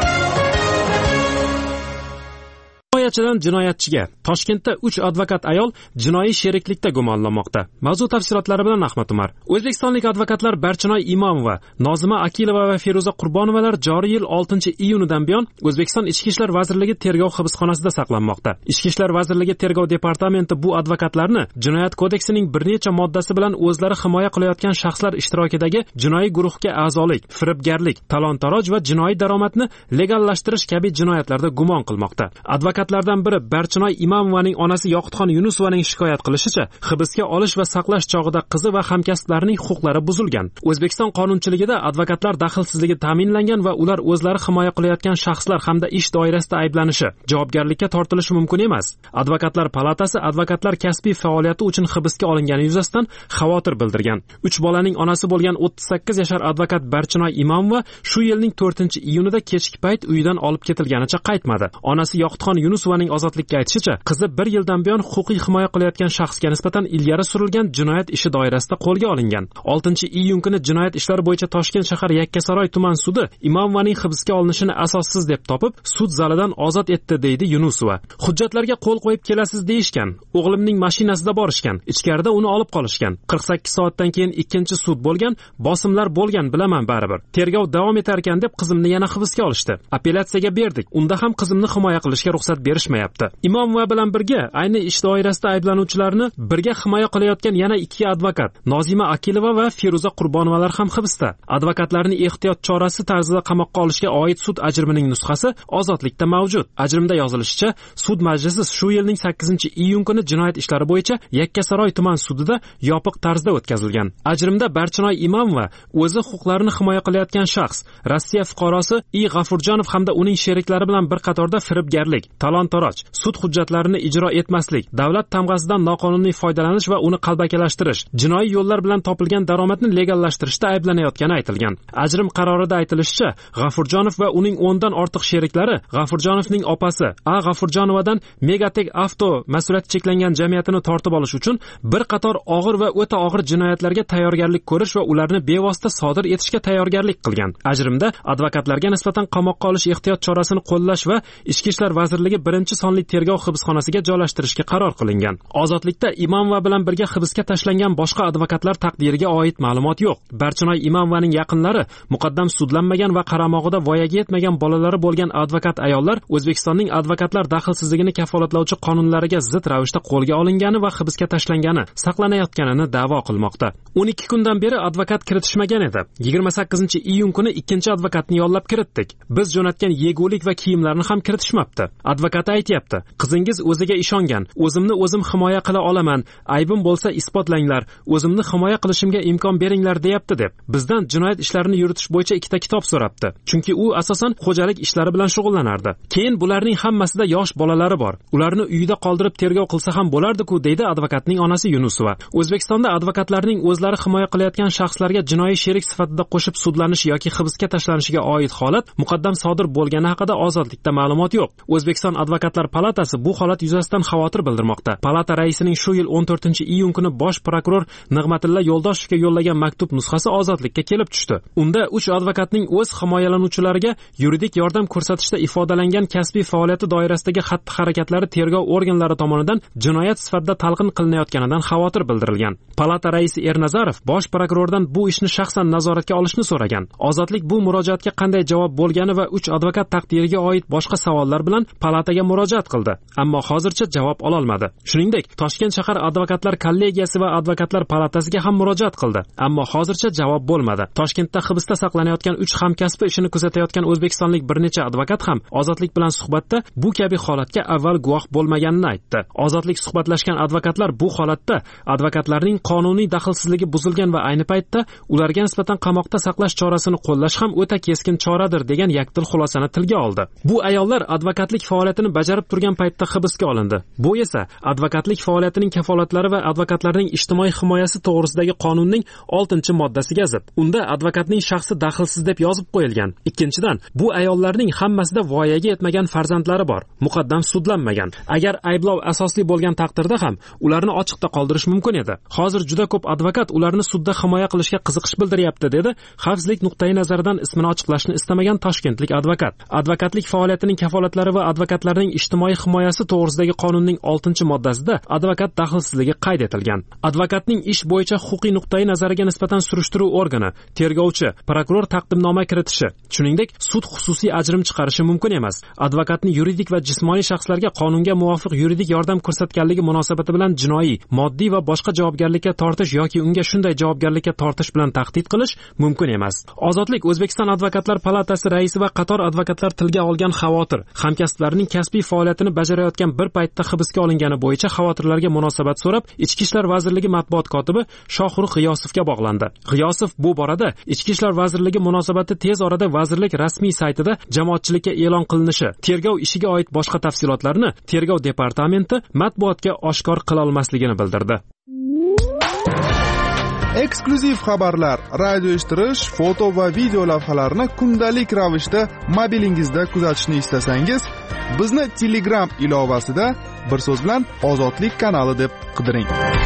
[SPEAKER 5] Jinoyatchidan jinoyatchiga. Toshkentda uch advokat ayol jinoiy sheriklikda gumonlanmoqda. Mavzu tafsilotlari bilan Ahmad Umar. O'zbekistonlik advokatlar Barchinoy Imomova, Nozima Akilova va Feruza Qurbonovalar joriy yil oltinchi iyunidan buyon O'zbekiston Ichki ishlar vazirligi tergov hibsxonasida saqlanmoqda. Ichki ishlar vazirligi tergov departamenti bu advokatlarni Jinoyat kodeksining bir necha moddasi bilan o'zlari himoya qilayotgan shaxslar ishtirokidagi jinoiy guruhga a'zolik, firibgarlik, talon-taroj va jinoiy daromadni legallashtirish kabi jinoyatlarda gumon qilmoqda. Advokatlardan biri Barchinoy Imomovaning onasi Yoqutxon Yunusovaning shikoyat qilishicha, hibsga olish va saqlash chog'ida qizi va hamkasblarining huquqlari buzilgan. O'zbekiston qonunchiligida advokatlar daxlsizligi ta'minlangan va ular o'zlari himoya qilayotgan shaxslar hamda ish doirasida ayblanishi, javobgarlikka tortilishi mumkin emas. Advokatlar palatasi advokatlar kasbiy faoliyati uchun hibsga olingani yuzasidan xavotir bildirgan. uch bolaning onasi bo'lgan o'ttiz sakkiz yashar advokat Barchinoy Imomova shu yilning to'rtinchi iyunida kechki payt uyidan olib ketilganicha qaytmadi. Onasi Yoqutxon Yunusovaning ozodlikka aytishicha, qizi bir yildan buyon huquqiy himoya qilayotgan shaxsga nisbatan ilgari surilgan jinoyat ishi doirasida qo'lga olingan. oltinchi iyun kuni jinoyat ishlari bo'yicha Toshkent shahar Yakkasaroy tuman sudi Imomovaning hibsga olinishini asossiz deb topib, sud zalidan ozod etdi, deydi Yunusova. Hujjatlarga qo'l qo'yib kelasiz deyishgan. O'g'limning mashinasida borishgan. Ichkarida uni olib qolishgan. qirq sakkiz soatdan keyin ikkinchi sud bo'lgan, bosimlar bo'lgan, bilaman baribir. Tergov davom etar ekan deb qizimni yana hibsga olishdi. Apellyatsiyaga berdik. Unda ham qizimni himoya qilishga ruxsat berishmayapti. Imomova bilan birga ayni ish doirasida ayblanuvchilarni birga himoya qilayotgan yana ikki advokat, Nozima Akilova va Feruza Qurbonovalar ham hibsda. Advokatlarni ehtiyot chorasi tarzida qamoqqa olishga oid sud ajrimining nusxasi ozodlikda mavjud. Ajrimda yozilishicha, sud majlisi shu yilning sakkizinchi iyun kuni jinoyat ishlari bo'yicha Yakkasaroy tuman sudida yopiq tarzda o'tkazilgan. Ajrimda Barchinoy Imomova o'zi huquqlarini himoya qilayotgan shaxs, Rossiya fuqarosi I. G'afurjonov hamda uning sheriklari bilan bir qatorda firibgarlik, talon-taroj, sud hujjatlarini ijro etmaslik, davlat tamg'asidan noqonuniy foydalanish va uni qalbakilashtirish, jinoiy yo'llar bilan topilgan daromadni legallashtirishda ayblanayotgani aytilgan. Ajrim qarorida aytilishicha, G'afurjonov va uning o'ndan ortiq sheriklari G'afurjonovning opasi A. G'afurjonovadan Megatek Avto mas'uliyati cheklangan jamiyatini tortib olish uchun bir qator og'ir va o'ta og'ir jinoyatlarga tayyorgarlik ko'rish va ularni bevosita sodir etishga tayyorgarlik qilgan. Ajrimda advokatlarga nisbatan qamoqqa olish ehtiyot chorasini qo'llash va Ichki ishlar vazirligi birinchi sonli tergov hibsxonasiga joylashtirishga qaror qilingan. Ozodlikda Imomova bilan birga hibsga tashlangan boshqa advokatlar taqdiriga oid ma'lumot yo'q. Barchinoy Imomovaning yaqinlari muqaddam sudlanmagan va qaramog'ida voyaga yetmagan bolalari bo'lgan advokat ayollar O'zbekistonning advokatlar daxlsizligini kafolatlovchi qonunlariga zid ravishda qo'lga olingani va hibsga tashlangani, saqlanayotganini da'vo qilmoqda. o'n ikki kundan beri advokat kiritishmagan edi. yigirma sakkizinchi iyun kuni ikkinchi advokatni yollab kiritdik. Biz jo'natgan yegulik va kiyimlarni ham kiritishmabdi. Advokat aytayapti, qizingiz o'ziga ishongan, o'zimni o'zim himoya qila olaman, aybim bo'lsa isbotlanglar, o'zimni himoya qilishimga imkon beringlar deyapti deb. Bizdan jinoyat ishlarini yuritish bo'yicha ikkita kitob so'rabdi. Chunki u asosan xo'jalik ishlari bilan shug'ullanardi. Keyin bularning hammasida yosh bolalari bor. Ularni uyida qoldirib tergov qilsa ham bo'lardi-ku, deydi advokatning onasi Yunusova. O'zbekistonda advokatlarning o'zlari himoya qilayotgan shaxslarga jinoiy sherik sifatida qo'shib sudlanish yoki hibsga tashlanishiga oid holat muqaddam sodir bo'lgani haqida ozodlikda ma'lumot yo'q. O'zbekiston advokatlar palatasi bu holat yuzasidan xavotir bildirmoqda. Palata raisining shu yil o'n to'rtinchi iyun kuni bosh prokuror Nig'matilla Yo'ldoshevga yo'llagan maktub nusxasi ozodlikka kelib tushdi. Unda uch advokatning o'z himoyalanuvchilariga yuridik yordam ko'rsatishda ifodalangan kasbiy faoliyati doirasidagi xatti-harakatlari tergov organlari tomonidan jinoyat sifatida talqin qilinayotganidan xavotir bildirilgan. Palata raisi Ernazarov bosh prokurordan bu ishni shaxsan nazoratga olishni so'ragan. Ozodlik bu murojaatga qanday javob bo'lgani va uch advokat taqdiriga oid boshqa savollar bilan palataga murojaat qildi, ammo hozircha javob ola olmadi. Shuningdek, Toshkent shahar advokatlar kollegiyasi va advokatlar palatasiga ham murojaat qildi, ammo hozircha javob bo'lmadi. Toshkentda hibsda saqlanayotgan uch hamkasbi ishini kuzatayotgan o'zbekistonlik bir necha advokat ham Ozodlik bilan suhbatda bu kabi holatga avval guvoh bo'lmaganini aytdi. Ozodlik suhbatlashgan advokatlar bu holatda advokatlarning qonuniy daxlsizligi buzilgan va ayni paytda ularga nisbatan qamoqda saqlash chorasini qo'llash ham o'ta keskin choradir degan yakdil xulosani tilga oldi. Bu ayollar advokatlik faoliyatini faoliyatini bajarib turgan paytda hibsga olindi. Bu esa advokatlik faoliyatining kafolatlari va advokatlarning ijtimoiy himoyasi to'g'risidagi qonunning oltinchi moddasiga zid. Unda advokatning shaxsi daxlsiz deb yozib qo'yilgan. Ikkinchidan, bu ayollarning hammasida voyaga yetmagan farzandlari bor, muqaddam sudlanmagan. Agar ayblov asosli bo'lgan taqdirda ham ularni ochiqda qoldirish mumkin edi. Hozir juda ko'p advokat ularni sudda himoya qilishga qiziqish bildiryapti, dedi xavfsizlik nuqtai nazaridan ismini ochiqlashni istamagan toshkentlik advokat. Advokatlik faoliyatining kafolatlari va advokatlarning ijtimoiy himoyasi to'g'risidagi qonunning oltinchi moddasida advokat daxlsizligi qayd etilgan. Advokatning ish bo'yicha huquqiy nuqtai nazariga nisbatan surishtiruv organi, tergovchi, prokuror taqdimnoma kiritishi, shuningdek sud xususiy ajrim chiqarishi mumkin emas. Advokatni yuridik va jismoniy shaxslarga qonunga muvofiq yuridik yordam ko'rsatganligi munosabati bilan jinoiy, moddiy va boshqa javobgarlikka tortish yoki unga shunday javobgarlikka tortish bilan tahdid qilish mumkin emas. Ozodlik O'zbekiston Advokatlar palatasi raisi va qator advokatlar tilga olgan xavotir, hamkasblarining kasbiy faoliyatini bajarayotgan bir paytda hibsga olingani bo'yicha xavotirlarga munosabat so'rab, Ichki ishlar vazirligi matbuot kotibi Shohruh G'iyosovga bog'landi. G'iyosov bu borada Ichki ishlar vazirligi munosabati tez orada vazirlik rasmiy saytida jamoatchilikka e'lon qilinishi, tergov ishiga oid boshqa tafsilotlarni Tergov departamenti matbuotga oshkor qila olmasligini bildirdi.
[SPEAKER 7] Eksklyuziv xabarlar, radio eshittirish, foto va video lavhalarni kundalik ravishda mobilingizda kuzatishni istasangiz, bizni Telegram ilovasida bir so'z bilan Ozodlik kanali deb qidiring.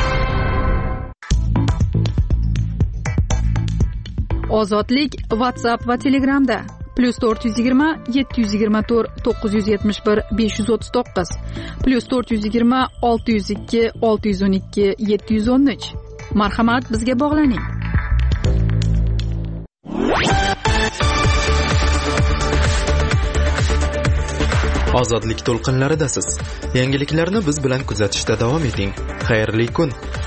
[SPEAKER 4] Ozodlik WhatsApp va Telegramda plus to'rt yuz yigirma yetti yuz yigirma to'rt to'qqiz yuz yetmish bir besh yuz o'ttiz to'qqiz plus to'rt yuz yigirma olti yuz ikki olti yuz o'n ikki yetti yuz o'n uch. Marhamat, bizga bog'laning.
[SPEAKER 1] Ozodlik to'lqinlaridasiz. Yangiliklarni biz bilan kuzatishda davom eting. Xayrli kun.